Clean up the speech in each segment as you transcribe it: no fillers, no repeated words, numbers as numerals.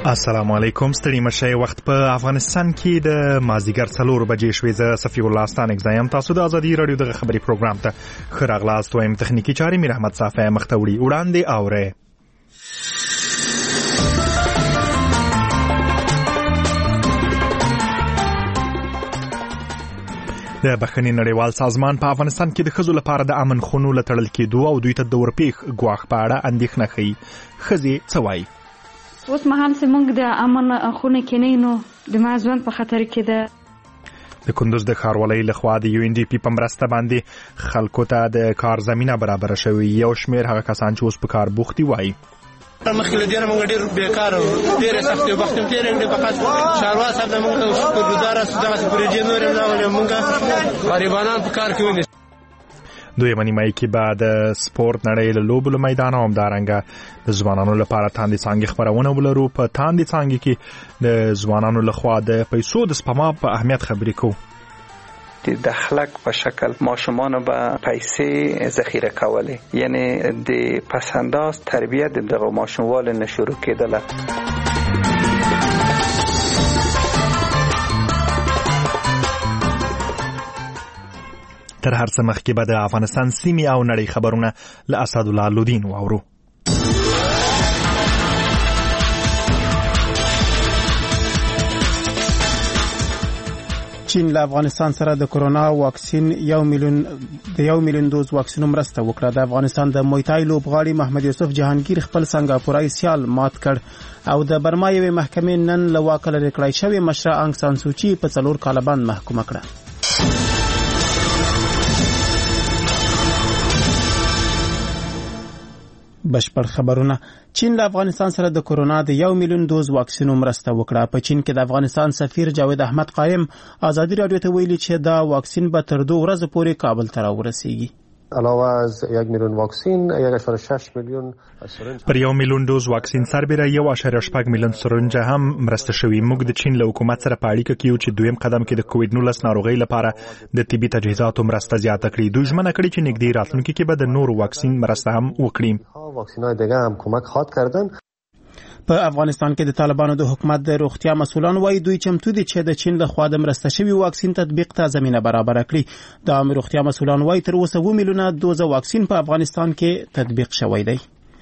السلام علیکم. ستړي مشه. وخت په افغانستان کې د مازیګر 4 بجې شوې. زه صفی الله ستانک زایم. تاسو د ازادي رادیو د خبري پروګرام ته ښه راغلاست. وایم تخنیکی چارې میر احمد صافی مختوړي وړاندې اوره. د بخښنې نړیوال سازمان په افغانستان کې د ښځو لپاره د امن خونو لټړل کېدو او دوی ته د ورپېښ ګواښ په اړه اندېښنه ښیي. ښځې څه وایي؟ اوس مهال چې موږ د امن خونه کې نه نو د ما ژوند په خطر کې ده. د کندوز د ښاروالۍ لخوا د UNDP په مرسته باندې خلکو ته د کار زمینه برابره شوې. یو شمېر هغه کسان چې اوس په کار بوختي وایي مخکې له دې نه موږ ډېر بیکار وو، ډېرې سختې وخت هم تېرې کړې. فقط ښاروال صاحب د موږ شکرګزار اوسو. دغسې پروژې نورې هم راغلې، موږ غریبانان په کار کې ونیسو. دویمه نیمایي کې به د سپورت نړۍ له لوبو له میدانه همدارنګه د ځوانانو لپاره تاندې څانګې خپرونه ولرو. په تاندې څانګې کې د ځوانانو لخوا د پیسو د سپما په اهمیت خبرې کوو. د خلق په شکل ماشومان به پیسې ذخیره کولې، یعنی د پسنداز تربیت دغه ماشوموال نه شروع کېدله. تر هر څه مخکې به د افغانستان سیمې او نړۍ خبرونه له اسدالله لودین واورو. چین له افغانستان سره د کورونا واکسین 1 میلیون دوز واکسینو مرسته وکړه. د افغانستان د مویتای لوبغاړي محمد یوسف جهانگیر خپل سنگاپورای سیال مات کړ او د برما یوې محکمې نن له واکه لرې کړای شوې مشره انګ سان سوچي په 4 کاله باندې محکومه کړه. بشپړ خبرونه. چین له افغانستان سره د کورونا د 1 میلیون دوز واکسینو مرسته وکړه. په چین کې د افغانستان سفیر جاوید احمد قائم ازادي رادیو ته ویلي چې دا واکسین به تر 2 ورځې پورې کابل ته راورسیږي. علاوه از 1 میلیون واکسین 1.6 میلیون سرنج پر 1 میلیون دوز واکسین سربېره 1.8 میلیون سرنج هم مرسته شوی. موږ د چین له حکومت سره په اړیکه کې یو چې دویم قدم کې د کووډ 19 ناروغۍ لپاره د طبي تجهیزاتو مرسته زیاته کړي. دوی ژمنه کړې چې نږدې راتلونکي کې به د نورو واکسین مرسته هم وکړي. واکسین‌های دیگه هم کمک خواهد کردن. په افغانستان کې د طالبانو د حکومت د روغتیا مسؤلان وایي دوی چمتو دي چې د چین له خوا د مرسته شوی واکسین تطبیق ته زمینه برابر کړي. د عامه روغتیا مسؤلان وایي تر اوسه 2 میلیونه دوزه واکسین په افغانستان کې تطبیق شوی دی.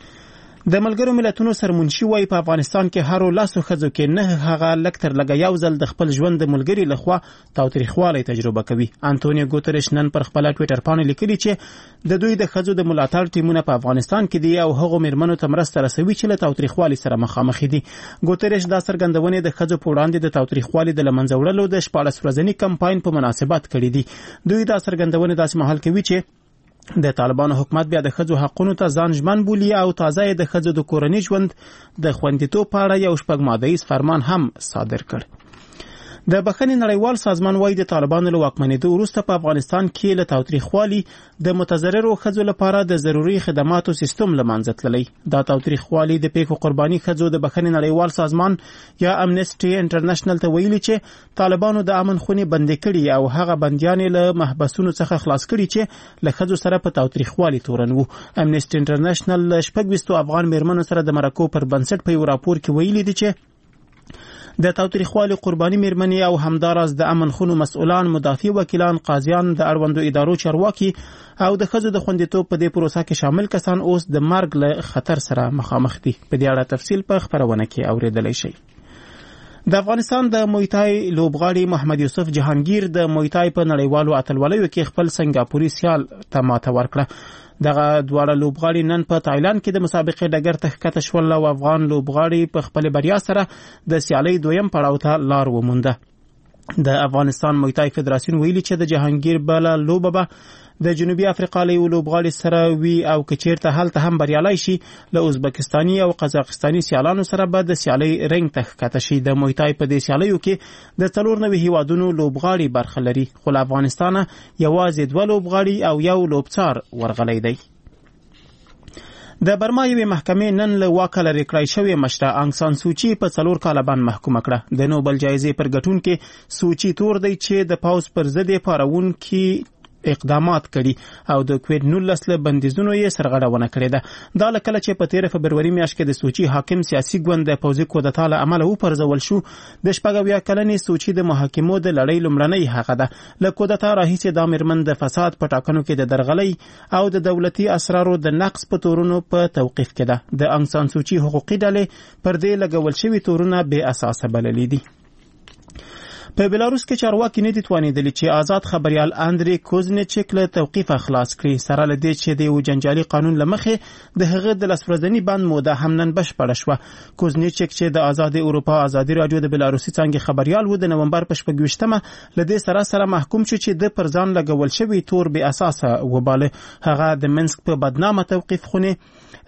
د ملګرو ملتونو سرمنشي وایي په افغانستان کې هر 10 ښځو کې نه هغه لکتر لګا یو ځل د خپل ژوند د ملګری لخوا تاوتریخوالی تجربه کوي. انټونیو ګوتریش نن پر خپل ټوئیټر باندې لیکلي چې د دوی د ښځو د ملاتړ ټیمونه په افغانستان کې دي او هغه میرمنو ته مرسته رسوي چې له تاوتریخوالي سره مخامخ دي. ګوتریش دا څرګندونه د ښځو په وړاندې د تاوتریخوالي د لمنځه وړلو د 14 ورځني کمپاین په مناسبت کړی دي. دوی دا څرګندونه داسې مهال کوي چې د طالبانو حکومت بیا د ښځو حقونو ته ځان ژمن بولي او تازه د ښځو د کورنۍ ژوند د خوندیتوب په اړه یو 6 ماده‌یز فرمان هم صادر کړ. د بخښنې نړیوال سازمان وایي د طالبانو له واکمنېدو وروسته په افغانستان کې له تاوتریخوالي د متضررو ښځو لپاره د ضروري خدماتو سیستم له منځه تللی. دا تاوتریخوالي د پیښو قرباني ښځو د بخښنې نړیوال سازمان یا امنسټي انټرنیشنل ته ویلي چې طالبانو د امن خونې بندې کړي او هغه بندیانې له محبسونو څخه خلاص کړي چې له ښځو سره په تاوتریخوالي تورن وو. امنسټي انټرنیشنل 26 افغان میرمنو سره د مرکو پر بنسټ په یو راپور کې ویلي دي چې د تاوتریخوالي قرباني میرمنې او همداراز د امن خونو مسؤلان، مدافع وکیلان، قاضیان، د اړوندو ادارو چارواکي او د ښځو د خوندیتوب په دې پروسه کې شامل کسان اوس د مرګ له خطر سره مخامخ دي. په دې اړه تفصیل په خبرونه کې اوریدلای شئ. د افغانستان د مویتای لوبغاړي محمد یوسف جهانگیر د مویتای په نړیوالو اتلولیو کې خپل سنگاپوري سیال ته ماته ورکړه. دغه دواړه لوبغاړي نن په تایلند کې د مسابقې ډګر ته ښکته شول او افغان لوبغاړي په خپل بریا سره د سیالۍ دویم پړاو ته لار ومونده. د افغانستان مویتای فدراسیون ویلي چې د جهانگیر بل لوبه به د جنوبي افریقا له لوبغاړي سره وی او کچیرته هلته هم بریالای شي. له ازبکستاني او قزاقستاني سیالانو سره به د سیالۍ رنګ ته ښکته شي. د مویتای په دې سیالیو کې د 94 هیوادونو لوبغاړي برخه لري، خو له افغانستانه یوازې 2 لوبغاړي او یو لوبڅار ورغلی دی. د برما یوې محکمې نن له واکه لرې کړای شوې مشره انګ سان سوچي په 4 کاله باندې محکومه کړه. د نوبل جایزې پر ګټونکې سوچي تور دی چې د پاوز پر ضد پارونکي اقدامات کړي او د کووید-19 له بندیزونو یې سرغړونه کړې ده. دا لکه چې په 13 فبروري میاشت کې د سوچي حاکم سیاسي ګوند د پوځي کودتا له امله وپرځول شو. د 24 کلنې سوچي د محاکمو د لړۍ لومړنۍ هغه ده. له کودتا راهیسې دا مېرمن د فساد په ټاکنو کې د درغلۍ او د دولتي اسرارو د نقص په تورونو په توقیف کې ده. د انګ سان سوچي حقوقي ډلې پر دې لګول شوي تورونه بې اساسه بللي دي. په بلاروس کې چارواکي نه دي توانیدلي چې آزاد خبريال اندري کوزنیچک له توقیف خلاص کړي، سره له دې چې د یو جنجالي قانون لمخې د هغه د لسورځنی بند موده هم نن بشپړه شوه. کوزنیچک چې د آزاد اروپا ازادي رادیو د بلاروسي څنګه خبريال و د نومبر په 28مه له دې سره محکوم شو چې د پرځان لګول شوی تور به اساسه وباله. هغه د منسک په بدنامه توقیف خونه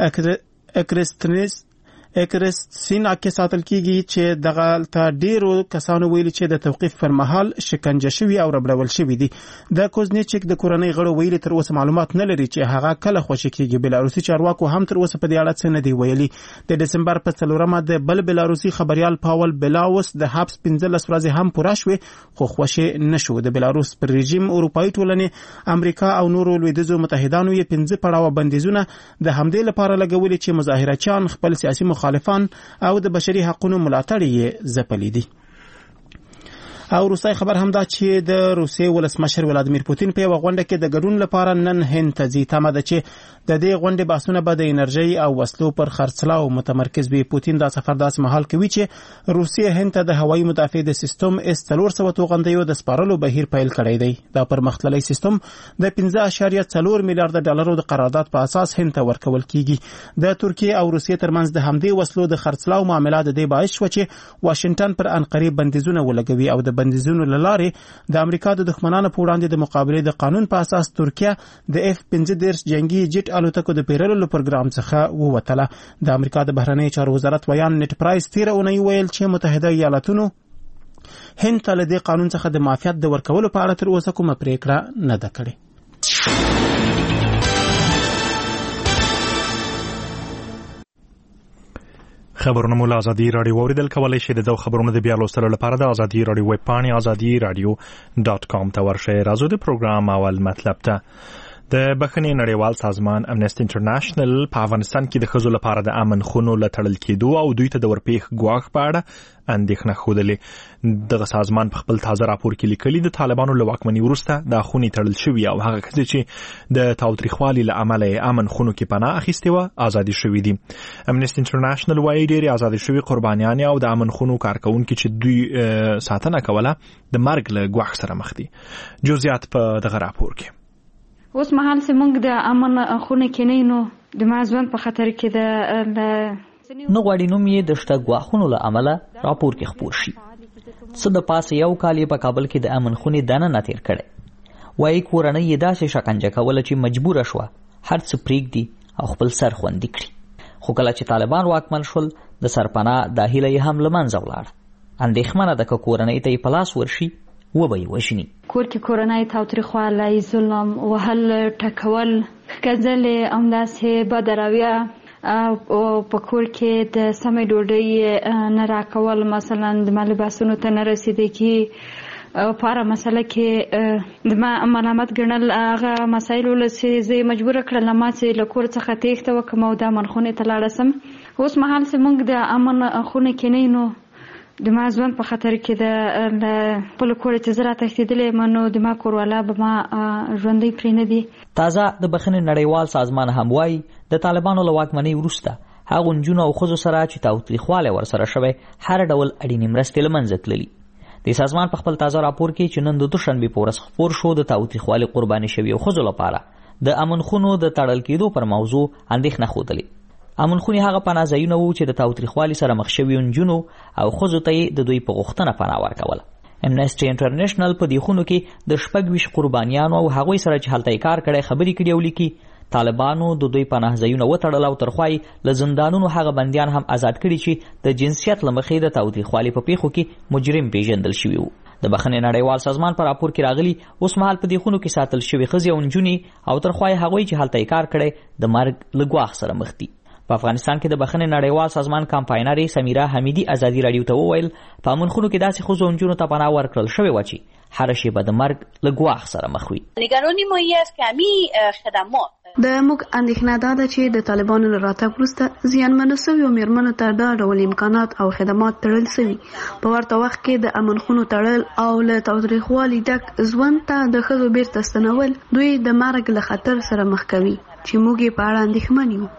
اکرستسینا کې ساتل کیږي چې دغه ته ډیرو کسانو ویلي چې د توقیف پر مهال شکنجه شوی او ربړول شوی دي. د کوزنیچک د کورنۍ غړو ویلي تر اوسه معلومات نه لري چې هغه کله خوشی کیږي. بلاروسي چارواکو هم تر اوسه په دې اړه څه نه دی ویلي. د دسمبر په 4مه د بل بلاروسي خبريال پاول بلاوس د حبس 15 ورځې هم پوره شوه خو خوشی نشو. د بلاروس پر رژیم اروپאי ټولنې امریکا او نورو لویدیځو متحدانو یې 15 پړاو بندیزونه د همدې لپاره لګولي چې مظاهرچیان خپل سیاسي مخالفان او د بشري حقوقو ملاتړ یې ځپلي دي. او روسي خبر هم دا چې د روسي ولسمشر ولادیمیر پوتین په غونډه کې د ګډون لپاره نن هند ته ځي. تمه ده چې د دې غونډې بحثونه به د انرژي او وسلو پر خرڅلاو متمرکز وي. پوتین دا سفر داسې مهال کوي چې روسي هند ته د هوایي مدافع د سیستم S-400 توغندیو د سپارلو بهیر پیل کړی دی. دا پرمختللی سیستم د 15.4 میلیارډ ډالرو د قرارداد په اساس هند ته ورکول کیږي. د ترکیه او روسیې ترمنځ د همدې وسلو د خرڅلاو معاملات د دې باعث شو چې واشنگټن پر انقره بندیزونه ولګوي او د بندیزونو لاره د امریکا د دښمنانو په وړاندې د مقابله د قانون په اساس ترکیه د F-15 جنگي جټ الوتکو د پیرلو پروګرام څخه ووتله. د امریکا د بهرنی چارو وزارت ویان نت پرایس 13 اونۍ ویل چې متحده ایالاتونو هند ته له دې قانون څخه د معافیت د ورکولو په اړه تر اوسه کومه پریکړه نه ده کړې. خبرونه مو له ازادي رادیو اوریدل کولای شئ. د خبرونو د بیا لوستلو لپاره د ازادي رادیو ویب پاڼې azadiradio.com ته ورشئ. راځو د پروګرام اول مطلب ته. د بخښنې نړیوال سازمان امنیسټي انټرنیشنل په افغانستان کې د ښځو لپاره د امن خونو له تړل کېدو او دوی ته د ورپېښ ګواښ په اړه اندېښنه ښودلې. دغه سازمان په خپل تازه راپور کې لیکلي د طالبانو له واکمنۍ وروسته دا خونې تړل شوي او هغه ښځې چې د تاوتریخوالي له امله یې امن خونو کې پناه اخیستې وه ازادي شوي دي. امنیسټي انټرنیشنل وایي ډېرې ازادي شوي قربانیانې او د امن خونو کارکوونکي چې دوی ساتنه کوله د مرګ له ګواښ سره مخ دي. جزئیات په دغه راپور کې. اوس مهال چې موږ د امن خونه کې نه نو د مازون په خطر کې د نو غواړي نوم یې د شته ګواښونو له امله راپور کې خپور شي. څه د پاسه یو کال په کابل کې د امن خونې دننه تیر کړی. وایي کورنۍ یې داسې شکنجه کوله چې مجبوره شوه هر څه پرېږدي او خپل سر خوندي کړي. خو کله چې طالبان واکمن شول د سرپناه دا هیله یې هم له منځه ولاړه. اندېښمنه ده که کورنۍ ته یې په لاس ورشي وبه یې وژني. کور کې کورنۍ تاوتریخوالی، ظلم، وهل، ټکول، ښکنځلې، همداسې بده رویه او په کور کې د سمې ډوډۍ نه راکول، مثلا د لباسونو ته نه رسیدګي په هره مسله کې د ملامت ګڼل. هغه مسایل چې زه مجبوره کړله ما چې له کور څخه تېښته وکړم او د امن خونې ته لاړه سم. اوس مهال چې موږ د امن خونې کې نه نو د ما ځوان په خطر کې د خپل کور چې زه راتښتېدلې نو د ما کوروالا به ما ژوندی پرې نه دي. تازه د بخښنې نړیوال سازمان هم وایي د طالبانو له واکمنۍ وروسته هغو نجونو او ښځو سره چې تاوتریخوالی ورسره شوی هر ډول اړینې مرستې له منځه تللي. د سازمان په خپل تازه راپور کې چې نن د دوشنبې په ورځ خپور شو د تاوتریخوالي قرباني شویو ښځو لپاره د امن خونو د تړل کېدو پر موضوع اندېښنه ښودلې. امن خونې هغه پناه ځایونه وو چې د تاوتریخوالي سره مخ شویو نجونو او ښځو ته یې د دوی په غوښتنه پناه ورکوله. امنیسټي انټرنیشنل په دې خونو کې د 26 قربانیانو او هغوی سره چې هلته یې کار کړی خبرې کړي او لیکي. طالبانو د دوی پناه ځایونه وتړل او ترخوای له زندانونو هغه بندیان هم آزاد کړي چې د جنسیت له مخې د تاوتریخوالي په پیښو کې مجرم پیژندل شوي وو. د بخښنې نړیوال سازمان په راپور کې راغلي اوس مهال په دې خونو کې ساتل شوي ښځې او نجونې او ترخوای هغوی چې هلته یې کار کړی د مرګ له ګواښ سره مخ دي. په افغانستان کې د بخښنې نړیوال سازمان کمپاینرې سمیرا حمیدي ازادي رادیو ته وویل په امنخونو کې داسې ښځو او نجونو ته پناه ورکړل شوې وه چې هره شیبه د مرګ له ګواښ سره مخ وي. نگرانی ما این است که همین خدمات د موږ اندېښنه دا ده چې د طالبانو له راتګ وروسته زیانمنو شویو میرمنو ته دا ډول امکانات او خدمات تړل شوي. په ورته وخت کې د امنخونو تړل او له تاوتریخوالي ډک ژوند ته د ښځو بیرته ستنول دوی د مرګ له خطر سره مخ کوي چې موږ یې په اړه اندېښمن یو.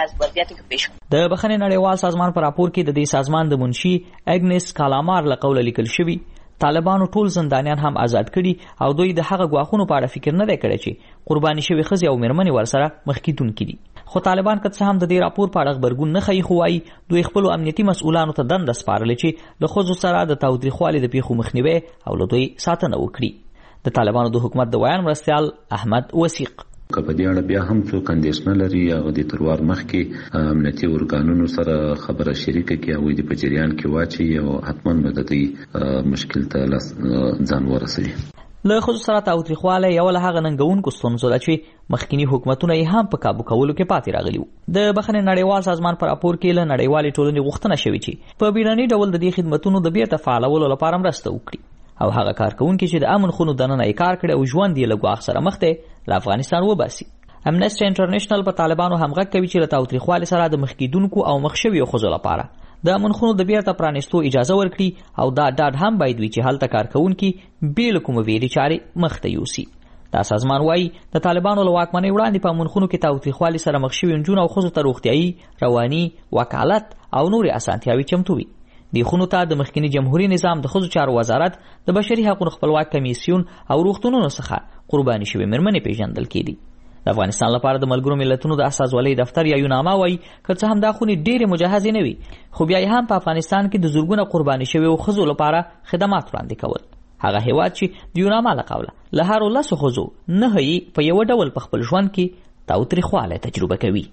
د بخښنې نړیوال سازمان په راپور کې د دې سازمان د منشي اګنس کالامار له قوله لیکل شوي طالبانو ټول زندانیان هم آزاد کړي او دوی د هغه ګواښونو په اړه فکر نه دی کړی چې قرباني شوي ښځې او میرمنې ورسره مخ کیدونکي دي. خو طالبان که څه هم د دې راپور په اړه غبرګون نه ښیي، خو وایي دوی خپلو امنیتي مسؤلانو ته دنده سپارلې چې له ښځو سره د تاوتریخوالي د پیښو مخنیوی او له دوی ساتنه وکړي. د طالبانو د حکومت د ویان مرستیال احمد وثیق که په دې اړه بیا هم څوک اندېښنه لري هغه د تروار مخکې امنیتي ارګانونو سره خبره شریکه کړي او د په جریان کې واچي او حتما به د دې مشکل ته ځان ورسوي. له ښځو سره تاوتریخوالی یوه له هغه ننګونکو ستونزو ده چې مخکینی حکومتونه یې هم په کابو کولو کې پاتې راغلي وو. د بخښنې نړیوال سازمان په راپور کې له نړیوالې ټولنې غوښتنه شوې چې په بیړني ډول د دې خدمتونو د بیرته فعالولو لپاره مرسته وکړي او هغه کارکوونکي چې د امن خونو دننه یې کار کړی او ژوند یې له ګواښ سره مخ دی له افغانستان وباسي. امنسټي انټرنیشنل په طالبانو همغږ کوي چې له تاوتریخوالي سره د مخ کیدونکو او مخ شویو ښځو لپاره د امن خونو د بیرته پرانیستو اجازه ورکړي او دا ډاډ هم باید وي چې هلته کارکوونکي بې له کومه ویرې چارې مخ ته یوسي. دا سازمان وایي د طالبانو له واکمنۍ وړاندې په امن خونو کې تاوتریخوالي سره مخ شوي نجونو او ښځو ته روغتیایي، رواني، وکالت او نورې اسانتیاوې چمتو وي. دې خونو ته د مخکینی جمهوریت نظام د ښځو چارو وزارت، د بشري حقوقو خپلواک کمیسیون او روغتونونو څخه قرباني شوي میرمنې پیژندل کېدي. د افغانستان لپاره د ملګرو ملتونو د استازولۍ دفتر یا یوناما وایي که څه هم دا خونې ډېرې مجهزې نه وي، خو بیا یې هم په افغانستان کې د زرګونه قرباني شویو ښځو لپاره خدمات وړاندې کول. هغه هیواد چې د یوناما له قوله له هرو 10 ښځو 9 یې په یوه ډول په خپل ژوند کې تاوتریخوالی تجربه کوي.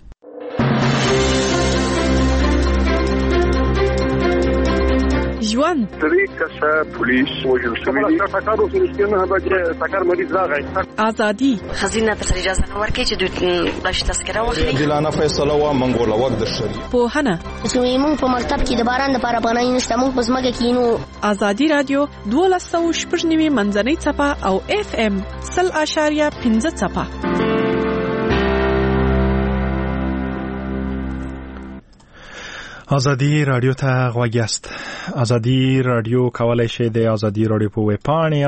ژوند درې کسه پولیس وژل شوي دي. ټکر وسو نه بچي ټکر مریض راغی. ازادي خزینه ته اجازه نه ورکړي چې دوی بلش تذکره واخلي. دلانه فیصله وا منګوله وخت د شری په هنه زموږ په مکتب کې د باران لپاره پناه نشته. موږ په ځمکه کې نو ازادي رادیو 12.9 منځنۍ څپه او FM 0.5 څپه. آزادی رادیو ته غوږ یاست. آزادی رادیو کولای شئ د آزادی رادیو په ویب پاڼې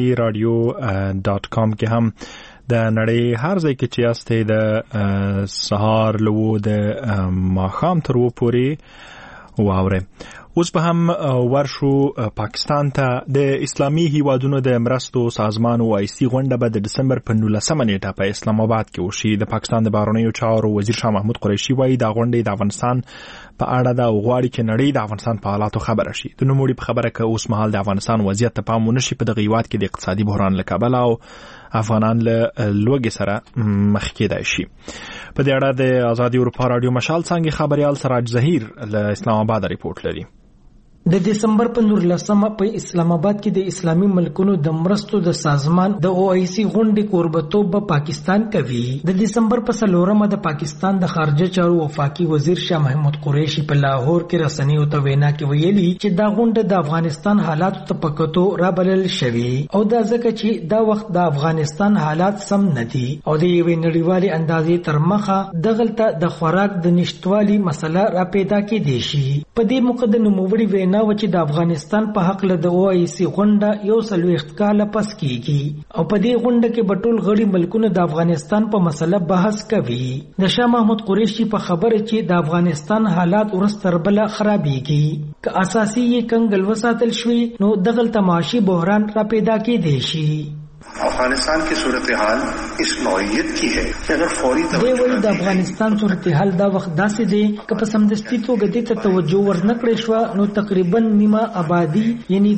azadi.radio.com کې هم د نړۍ هر ځای کې چې یاستئ د سهار لو د ماښام تر و پورې واورئ. اوس به هم ورشو پاکستان ته. د اسلامي هیوادونو د مرستو سازمان OIC غونډه به د دسمبر په 19 نیټه په اسلام آباد کې وشي. د پاکستان د بهرنیو چارو وزیر شاه محمود قریشي وایي دا غونډه د افغانستان په اړه ده او غواړي چې نړۍ د افغانستان په حالاتو خبره شي. د نوموړي په خبره کې اوس مهال د افغانستان وضعیت ته پام ونشي په دغه هیواد کې د اقتصادي بحران له کبله او افغانان له لوږې سره مخ کېدای شي. په دې اړه د آزادي اروپا رادیو مشال څنګه خبريال سراج ظهیر له اسلام آباد ریپورت لري. د دسمبر په 19 په اسلام آباد کې د اسلامي ملکونو د مرستو د سازمان د OIC غونډې کوربتوب په پاکستان کوي. د دسمبر په 4 د پاکستان د خارجه چارو وفاقي وزیر شاه محمود قریشي په لاهور کې رسنیو ته وینا کې ویلي چې دا غونډه د افغانستان حالاتو ته پکتو رابلل شوی او دا ځکه چې دا وخت د افغانستان حالات سم نه دي او د یوې نړیوالې اندازې تر مخه دغلته د خوراک د نشټوالي مسله را پیدا کېدې شي. په دې موقع د نوموړي نو چې د افغانستان په حق له د OIC غونډه یو 40 کال پس کیږي او په دې غونډه کې بټول غړي ملکونه د افغانستان په مسله بحث کوي. د شاه محمود قریشي په خبره چې د افغانستان حالات ورستر بل خرابېږي که اساسي یې کنګل وساتل شوي نو دغلته معاشي بحران را پیدا کېدی شي. افغانستان کی صورتحال اس نوعیت کی ہے کہ اگر فوری توجہ د افغانستان صورتحال دا وخت داسې دی که په سمدستي توګه دې ته توجه ورنکړې شوه نو تقریبا نیمه آبادی یعنی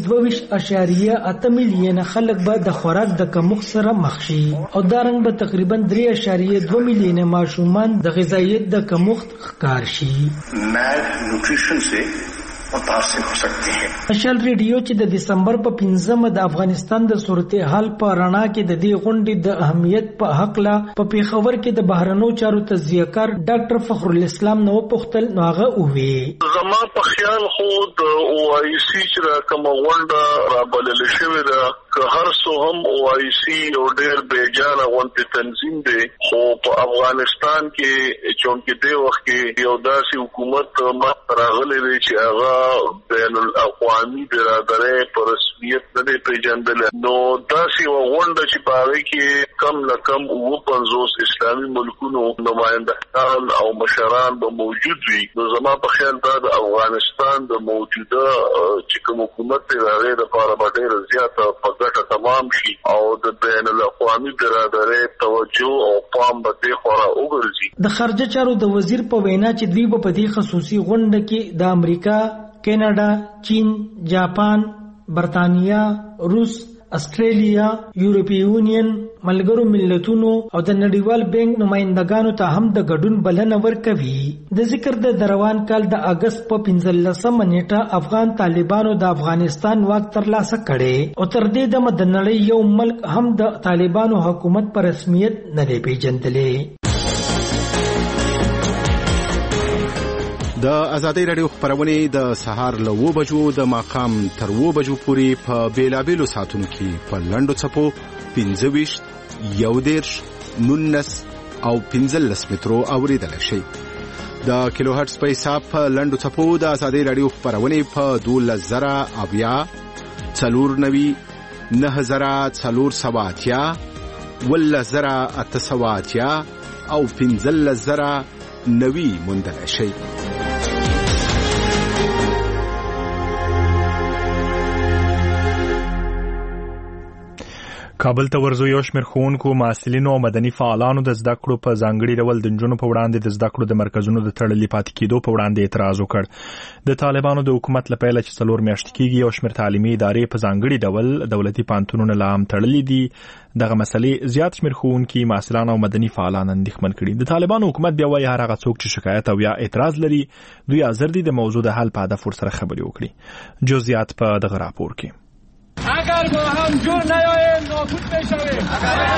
22.8 میلیونه خلک به د خوراک د کمښت سره مخ شي او دا رنګ به تقریبا 3.2 میلیونه ماشومان د غذایت د کمښت ښکار شي. مال نیوټریشن سے मुतासिर हो सकती है। مشال ریډیو چې د دسمبر په 15 د افغانستان د صورتحال په رڼا کې د دې غونډې د اهمیت په حق لا په پیښور کې د بهرنیو چارو تجزیه‌کار ډاکټر فخر الاسلام نو پختل ناغه اووي زما په خیال خو د او آی سی چې کوم غونډه را بلل شوې ده که هر څو هم او آی سی او ډېر بیجانه غونډه تنظیم دی خو په افغانستان کې چونکه دی وخت کې یو داسې حکومت ما راغلی دی چې هغه بین الاقوامی برادرۍ په رسمیت نه دی پیژندل نو داسې یوه غونډه چې په هغې کې کم نه کم 50 اسلامي ملکونو نمایندګان او مشران به موجود وي نو زما په خیال دا د افغانستان د موجوده چې کوم حکومت دی د هغې دپاره به ډېره زیاته په ګټه تمام شي او د بین الاقوامي برادرۍ توجه او پام به دې خورا وګرځي د خارجه چارو د وزیر په وینا چې دوی په دې خصوصي غونډه کې د امریکا کینیډا چین جاپان برتانیا روس استرالیا یورپی یونین ملګرو ملتونو او د نړیوال بانک نمائندګانو ته هم د ګډون بلنه ورکوي د ذکر د روان کال د اگست په 15 نیټه افغان طالبانو د افغانستان واک ترلاسه کړي او تر دې د مدنړۍ یو ملک هم د طالبانو حکومت پر رسمیت نه دی پیژندلې د ازادۍ رادیو خبرونه د سهار له 9 بجو د ماقام تر 9 بجو پورې په بیلابېلو ساعتونو کې په لنډو څپو 25 11 19 او 15 مترو اوریدل شي د کیلو هرتز په حساب په لنډو څپو د ازادۍ رادیو خبرونه په 12000 490 9480 10880 او 15090 موندل شي کابل ته ورځو یو شمېر ښوونکو محصلینو او مدني فعالانو د زده کړو په ځانګړي ډول د نجونو په وړاندې د زده کړو د مرکزونو د تړلي پاتې کېدو په وړاندې اعتراض وکړ د طالبانو د حکومت له پیله چې 4 میاشتې کېږي یو شمېر تعلیمي ادارې په ځانګړي ډول دولتي پوهنتونونه لا هم تړلي دي دغه مسلې زیات شمېر ښوونکي محصلان او مدني فعالان اندېښمن کړي د طالبانو حکومت بیا وایي هر هغه څوک چې شکایت او یا اعتراض لري دوی حاضر دي د موضوع د حل په هدف ورسره خبرې وکړي جزئیات په دغه راپور کې اگر با هم جور نیاییم نابود بشویم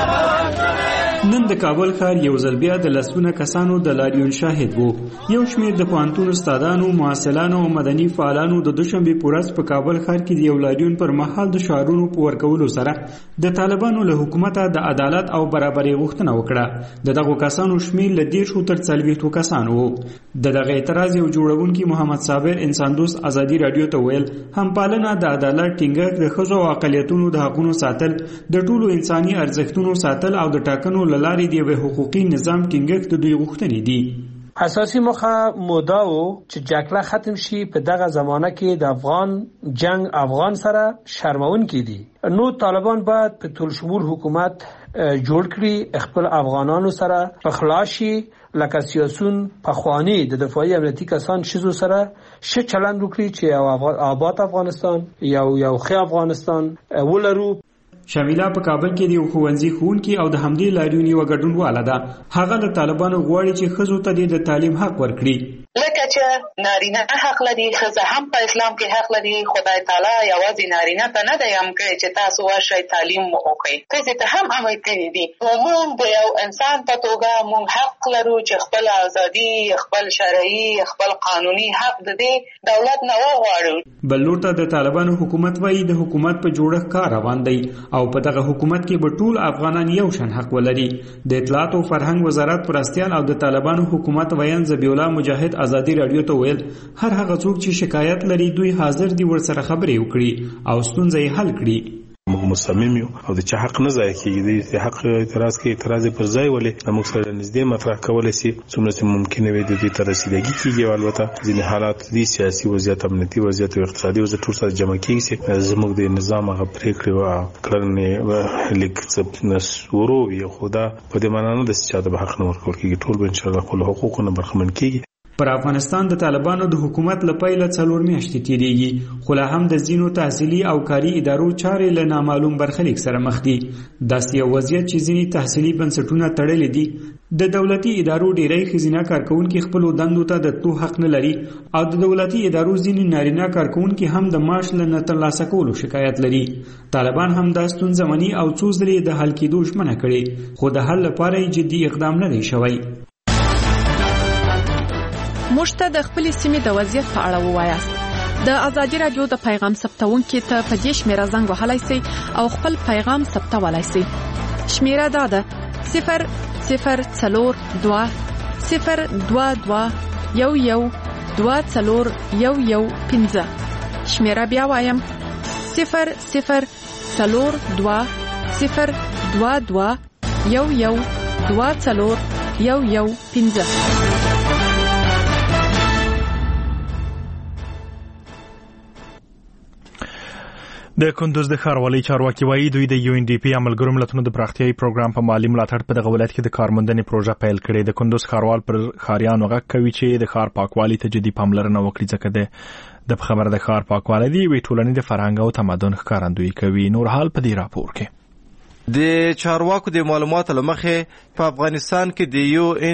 نن د کابل ښار یو ځل بیا د لسونه کسانو د لاریون شاهد وو یو شمېر د پوهنتون استادانو محصلانو او مدني فعالانو د دوشنبې په ورځ په کابل ښار کې د یو لاریون پر مهال د شعارونو په ورکولو سره د طالبانو له حکومته د عدالت او برابرۍ غوښتنه وکړه د دغو کسانو شمېر له 10 تر 40 کسانو وو دغه اعتراض یو جوړونکي محمد صابر انسان دوست ازادي رادیو ته ویل هم پالنه د عدالت ټینګښت د ښځو او اقلیتونو د حقوقو ساتل د ټولو انساني ارزښتونو ساتل او د ټاکنو له لارې د حقوقي نظام ټینګښت د دوی غوښتنې دي اساسي موخه مودا و چې جګړه ختم شي په دغه زمانه کې د افغان جنگ افغان سره شرمون کې دي نو طالبان باید په ټول شمول حکومت جوړ کړي خپل افغانانو سره په خلاصي لکه سیاسون پخوانی د دفاعي امنیتي کسان شزو سره ش چلند وکړي چې آباد افغانستان یو ښه افغانستان ولرو شمیله په کابل کې د یو ښوونځي ښوونکي او د همدې لاریون یوه ګډونواله ده هغه د طالبانو غواړي چې ښځو ته د تعلیم حق ورکړي لکه چې نارینه حق لري ښځه هم په اسلام کې حق لري خدای تعالی یوازې نارینه ته نه دی هم کړی چې تاسو ورشئ تعلیم وکړئ ښځې ته هم امر کړی دي موږ د یو انسان په توګه موږ حق لرو چې خپل ازادي خپل شرعي خپل قانوني حق د دې دولت نه وغواړو بل لور ته د طالبانو حکومت وایي د حکومت په جوړښت کار روان دی او په دغه حکومت کې به ټول افغانان یو شان حق ولري د اطلاعات او فرهنګ وزارت پرستیان او د طالبانو حکومت ویان ذبیح الله مجاهد ازادي رادیو ته ویل هر هغه څوک چې شکایت لري دوی حاضر دي ورسره خبرې وکړي او ستونزې یې حل کړي موږ مصمم یو او د چا حق نه ضایع کیږي د حق اعتراض کې اعتراض پر ځای ولې موږ سره نږدې مطرح کولای شي څومره چې ممکن وي د دې تر رسیدګي کیږي او البته ځینې حالات دي سیاسي وضعیت امنیتي وضعیت او اقتصادي وضعیت ټول سره جمع کیږي زموږ د نظام هغه پریکړې او کړنې لیک څه ورو وي خدا په دې معنی نه د چې د حق نه ورکول کیږي ټول به ان شاء الله خپل حقوقونه برخمن کیږي پر افغانستان د طالبانو د حکومت لپاره 4 میاشتې تیریږي، خو لا هم د ځینو تحصیلي او کاري ادارو چارې له نامعلوم برخلیک سره مخ دي. داسې یو وضعیت چې ځینې تحصیلي بنسټونه تړلي دي. د دولتي ادارو ډیری ښځینه کارکونکي خپلو دندو ته د تلو حق نه لري او د دولتي ادارو ځینې نارینه کارکونکي هم د معاش له نه ترلاسه کولو شکایت لري. طالبان هم دا ستونزه مني او څو ځلې د حل کېدو ژمنه کړې، خو د حل لپاره یې جدي اقدام نه دی شوی. موږ ته د خپلې سیمې د وضعیت په اړه ووایاست. د ازادي راډیو د پیغام ثبتونکي ته په دې شمیره زنګ وهلی سئ او خپل پیغام ثبتولی سئ. شمیره دا ده 004 2 022 11 24 شمیره بیا وایم 004 2 022 11 24 د کندوز د ښاروالۍ چارواکي وایي دوی د UNDP عملګرو ملتونو د پراختیايي پروګرام په مالي ملاتړ په دغه ولایت کې د کارموندنې پروژه پیل کړې. د کندوز ښاروال پر ښاریانو غږ کوي چې د ښار پاکوالي ته جدي پاملرنه وکړي، ځکه د خبره د ښار پاکوالی دی وی ټولنې د فرهنګ او تمدن ښکارندویي کوي. نور حال په دې راپور کې د چارواکو د معلوماتو لمخې په افغانستان کې د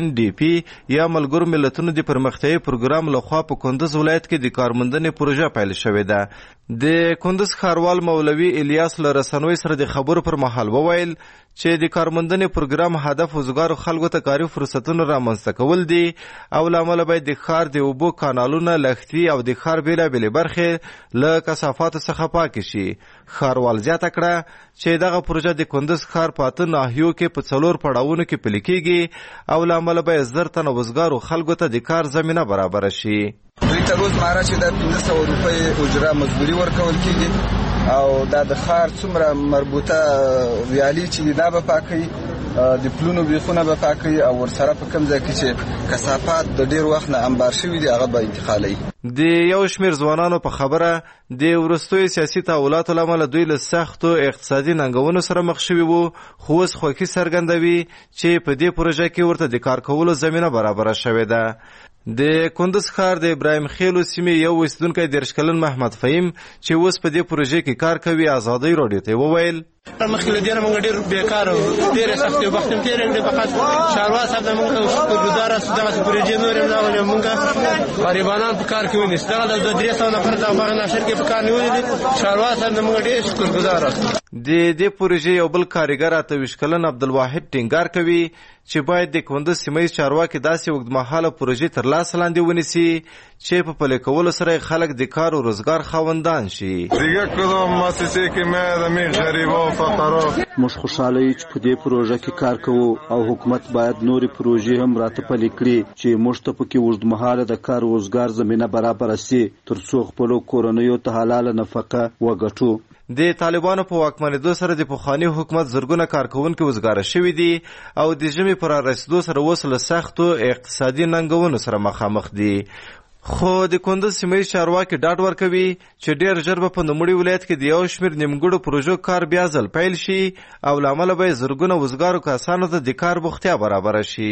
UNDP یا ملګرو ملتونو د پرمختیايي پروګرام لخوا په کندوز ولایت کې د کارموندنې پروژه پیل شوې ده. د کندوز ښاروال مولوي الیاس له رسنوي سره د خبرو پر مهال وویل چې د کارموندنې پروګرام هدف وزګارو خلکو ته کاري فرصتونه رامنځته کول دي او لامل باید د ښار د اوبو کانالونه، لښتي او د ښار بیلابېلې برخې له کثافاتو څخه پاکې شي. ښاروال زیاته کړه چې دغه پروژه د کندوز ښار په 8 ناحیو کې په 4 پړاوونو کې پلي کېږي او لامل باید 10 تنه وزګارو خلکو ته د کار زمینه برابره شي. دوی ته روزمره چې د 1500 روپۍ اجره مزدوري ورکول کېږي او دا د ښار څومره مربوطه ویالي چې دا به پاکوي، د پلونو بیخونه به پاکوي او ورسره په کوم ځای کې چې کثافات د ډیر وخت نه انبار شوي دي هغه به انتقالوي. د یو شمیر ځوانانو په خبره د وروستیو سیاسي تحولاتو له امله دوی له سختو اقتصادي ننګونو سره مخ شوي وو، خو اوس خوښي څرګندوي چې په دې پروژه کې ورته د کار کولو زمینه برابره شوې ده. د کندوز ښار د ابراهیم خیلو سیمې یو اوسیدونکی 30 کلن محمد فهیم چې اوس په دې پروژې کې کار کوي ازادۍ راډیو ته وویل مخکې له دې نه موږ ډېر بیکاره وو، ډېرې سختې وخت هم تېرې کړې، فقط ښاروال صاحب د موږ شکرګزاره سو. دغسې پروژې نورې هم راغلې، موږ غریبانان په کار کې ونیسو. دغه د 300 نفر دغه ناشر کې په کار نیولي دي. ښاروال صاحب د موږ ډېر شکرګزاره سو. د دې پروژې یو بل کارګر 28 کلن عبدالواحد ټینګار کوي چې باید د کندوز سیمه ییز چارواکي داسې اوږدمهاله پروژې تر لاس لاندې ونیسي چې په پلي کولو سره خلک د کار او روزګار خاوندان شي. دیگه کدام مؤسسه که میادمی غریبا و فقرا موږ خوشاله یو چې په دې پروژه کې کار کوو او حکومت باید نورې پروژې هم راته پلي کړي چې موږ ته پکې اوږدمهاله د کار او روزګار زمینه برابره سي تر څو خپلو کورنیو ته حلاله نفقه وګټو. د طالبانو په واکمنېدو سره د پخواني حکومت زرګونه کارکونکي وزګاره شوي دي او د ژمي پر رسیدو سره اوس له سختو اقتصادي ننګونو سره مخامخ دي. خو د کندوز سیمه ییز چارواکي ډاډ ورکوي چې ډېر ژر به په نوموړي ولایت کې د یو شمېر نیمګړو پروژو کار بیا ځل پیل شي او له امله به یې زرګونه وزګارو کسانو ته د کار بوختیا برابره شي.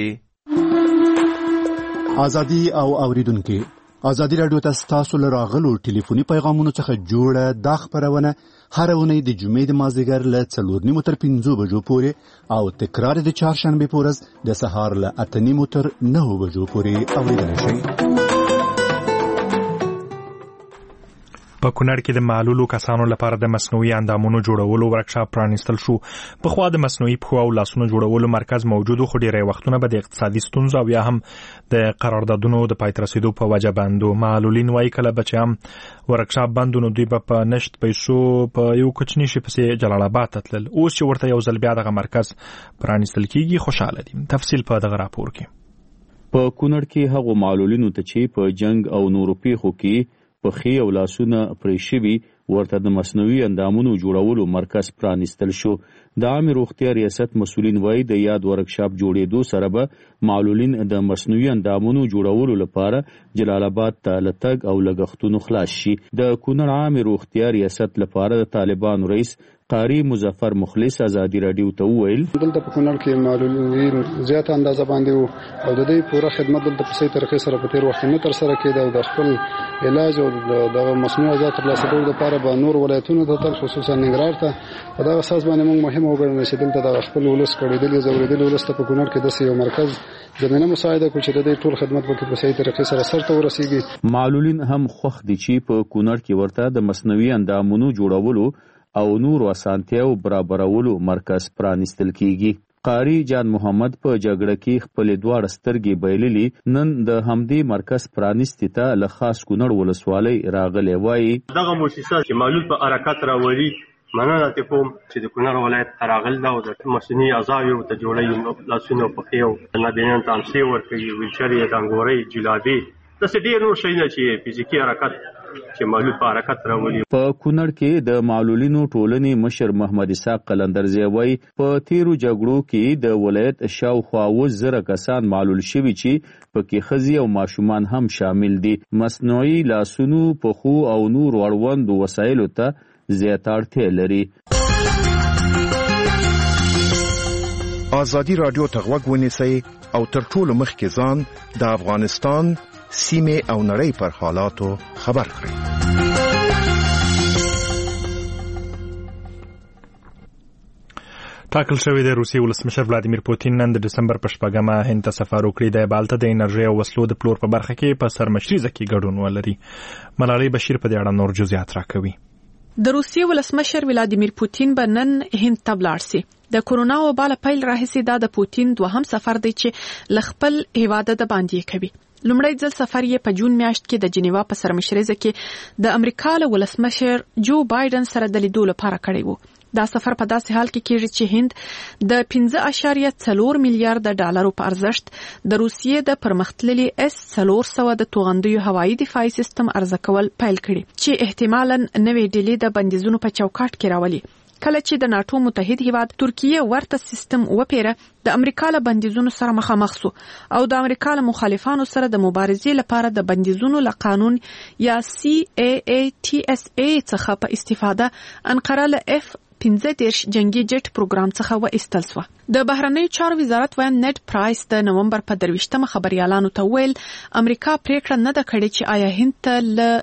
ازادي او اوریدونکي ازادي راډیو ته ستاسو له راغلو ټلیفوني پیغامونو څخه جوړه دا خپرونه هر اونۍ د جمعې د مازدیګر له 4:30 تر 5 بجو پورې او تکرار د چهارشنبې په ورځ د سهار له 8:30 تر 9 بجو پورې اوریدلی شئ. په کونړ کې د معلولو کسانو لپاره د مصنوعي اندامونو جوړولو ورکشاپ پرانیستل شو. پخوا د مصنوعي پښو او لاسونو جوړولو مرکز موجود خو ډیری وختونه به د اقتصادي ستونزو او یا هم د قراردادونو د پای ته رسیدو په وجه بندو. معلولین وایي کله به چې هم ورکشاپ بندونو دوی به په نشت پیسو په یو کوچني شي پسې جلال آباد ته تلل. اوس چې ورته یو ځل بیا دغه مرکز پرانیستل کیږي خوشاله دي. تفصیل په دغه راپور کې. په کونړ کې هغو معلولینو ته چې په جنگ او نورو پیښو کې پخې او لاسونه پرې شوي ورته د مصنوعي اندامونو جوړولو مرکز پرانیستل شو. د عامه روغتیا ریاست مسؤلین وایي د یاد ورکشاپ جوړېدو سره به معلولین د مصنوعي اندامونو جوړولو لپاره جلال آباد ته لتګ او لګښتونو خلاص شي. د کونړ عامه روغتیا ریاست لپاره د طالبانو رئیس قاری مظفر مخلص ازادي رادیو ته وویل دلته په کونړ کې معلولین زیاته اندازه باندې او د دې پوره خدمت دلته په صحیح طریقې سره په تیر وخت نه تر سره کېده او د خپل علاج او د مصنوعي عضلات ترلاسه کولو لپاره به نور ولایتونو ته خصوصا ننګرهار ته په دغه اساس باندې موږ مهم وګڼل چې دلته د خپل ولس کړېدلې زوریدلې ولس ته په کونړ کې د یو مرکز زمينه مساعده کوي چې د دې ټول خدمت په صحیح طریقې سره سرته ورسیږي. معلولین هم خوښ دي چې په کونړ کې ورته د مصنوعي اندامونو جوړولو او نور اسانتیاو برابرولو مرکز پرانیستل کیږي. قاری جان محمد په جګړه کې خپل دواړه سترګې بایللې نن د همدې مرکز پرانیستي ته له خاص کونړ ولسوالۍ راغلی وایي دغه مؤسسه چې معلول په حرکت راولي مننه ته کوم چې د کونړ ولایت راغل دا او د مصنوعي اعضاء ته جوړي لاسونه په خيو نابینان ته امسي ورکوي ویلچر یې دنګوري جلابي د ډېر نور شي نه چې فزیکی حرکت چې معلول په حرکت راولي. په کونړ کې د معلولینو ټولنې مشر محمد اسحاق قلندرزی وایي په تیرو جګړو کې د ولایت شاوخوا 10,000 کسان معلول شوي چې پکې ښځې او ماشومان هم شامل دي. مصنوعي لاسونو پښو او نور اړوند وسایلو ته زیاته اړتیا لري. ازادي رادیو ته غوږ ونیسئ او تر ټولو مخکې ځان د افغانستان سیمې او نړۍ پر حالاتو خبر کړئ. ټاکل شوی د روسیې ولسمشر ولادیمیر پوتین نن د دسمبر په 8 هند ته سفر وکړي. د بالته د انرژي او وسلو د پلور په برخه کې په سرمشريزه کې ګډون ولري. ملالۍ بشیر په دې اړه نور جزئیات راکوي. د روسیې ولسمشر ولادیمیر پوتین به نن هند ته ولاړ شي. د کورونا وبا له پیل راهیسې دا د پوتین دوهم سفر دی چې لخپل هیواد د باندې کوي. لومړی ځل سفر یې په جون میاشت کې د جنیوا په سرمشريزه کې د امریکا له ولسمشر جو بایدن سره د لیدو لپاره کړی وو. دا سفر په داسې حال کې کېږي چې هند د 5.4 میلیارډ ډالرو په ارزښت د روسیې د پرمختللي S-400 د توغندیو هوایي دفاعي سیستم ارزه کول پیل کړي چې احتمالاً نوې ډلې د بندیزونو په چوکاټ کې راولي. کله چې د ناتو متحد هیواد ترکیه ورته سیستم وپیره د امریکا له بندیزونو سره مخامخ شو او د امریکا له مخالفانو سره د مبارزې لپاره د بندیزونو له قانون یا CAATSA څخه په استفاده انقره له F-15 جنگي جټ پروګرام څخه وایستل شو. د بهرنیو چارو وزارت وایم نت پرایس د نومبر په 23 خبريالانو ته ویل امریکا پریکړه نه ده کړې چې آیا هند ته له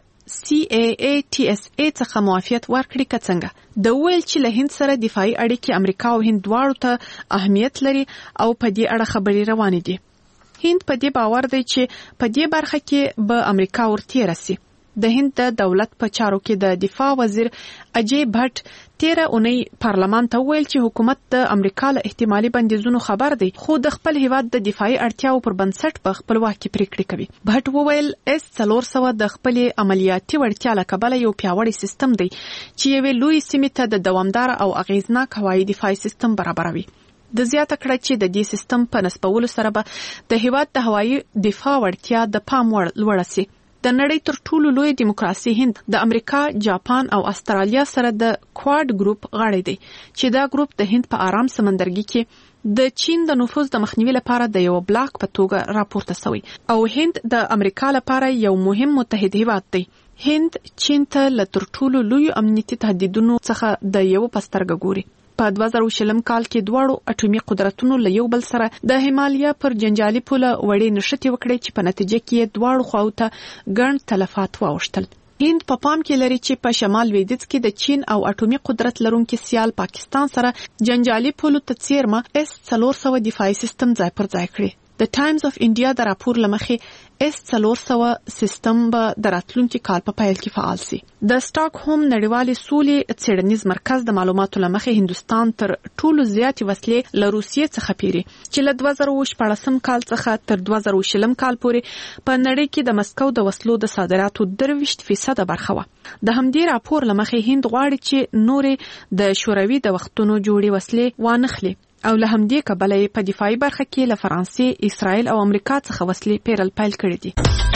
CAATSA څخه معافیت ورکړي که څنګه. د ویل چې له هند سره دفاعي اړیکې امریکا او هند دواړو ته اهمیت لري او په دې اړه خبرې روانې دي. هند په دې باور دی چې په دې برخه کې به امریکا ورته راسي. د هند د دولت په چارو کې د دفاع وزیر اجي بټ 13 اونۍ پارلمان ته ویل چې حکومت د امریکا له احتمالي بندیزونو خبر دی خو د خپل هیواد د دفاعي اړتیاو پر بنسټ په خپلواکي پریکړې کوي. بټ وویل S-400 د خپل عملیاتي وړتیا له کبله یو پیاوړی سیستم دی چې یو لوی سیمې ته د دوامدار او اغیزناک هوایي دفاعي سیستم برابروي. د زیاته کړه چې د دې سیستم په نسبولو سره به د هیواد د هوایي دفاع وړتیا د پام وړ لوړه سي. د نړۍ تر ټولو لوی دیموکراسي هند د امریکا، جاپان او استرالیا سره د کواد ګروپ غړی دی چې دا ګروپ د هند په آرام سمندرګي کې د چین د نفوذ د مخنیوي لپاره د یو بلاک په توګه راپورته شوی او هند د امریکا لپاره یو مهم متحد هیواد دی. هند چین ته له تر ټولو لوی امنیتي تهدیدونو څخه د یو پسترګ ګوري. په 2020 کال کې دواړو اټومي قدرتونو له یو بل سره د هیمالیا پر جنجالي پوله وړې نشټې وکړې چې په نتیجه کې دواړو خواو ته ګڼ تلفات واوښتل. هند په پام کې لري چې په شمال لویدیځ کې د چین او اټومي قدرت لرونکي سیال پاکستان سره جنجالي پولو ته څیرمه S-400 دفاعي سیستم ځای پر ځای کړي. د ټایمز اف انډیا د راپور لمخې S-400 سیستم به د راتلونکي کال په پیل کې فعال شي. د سټاک هوم نړیوالې سولې څېړنیز مرکز د معلوماتو لمخې هندستان تر ټولو زیاتې وسلې له روسیې څخه پیري چې له 2014 کال څخه تر 2020 کال پورې په نړۍ کې د مسکو د وسلو د صادراتو 23% برخه وه. د همدې راپور لمخې هند غواړي چې نورې د شوروي د وختونو جوړې وسلې وانخلي او له همدې کبله په دفاعي برخه کې له فرانسې، اسرائیل او امریکا څخه وسلې پیرل پیل کړي دي.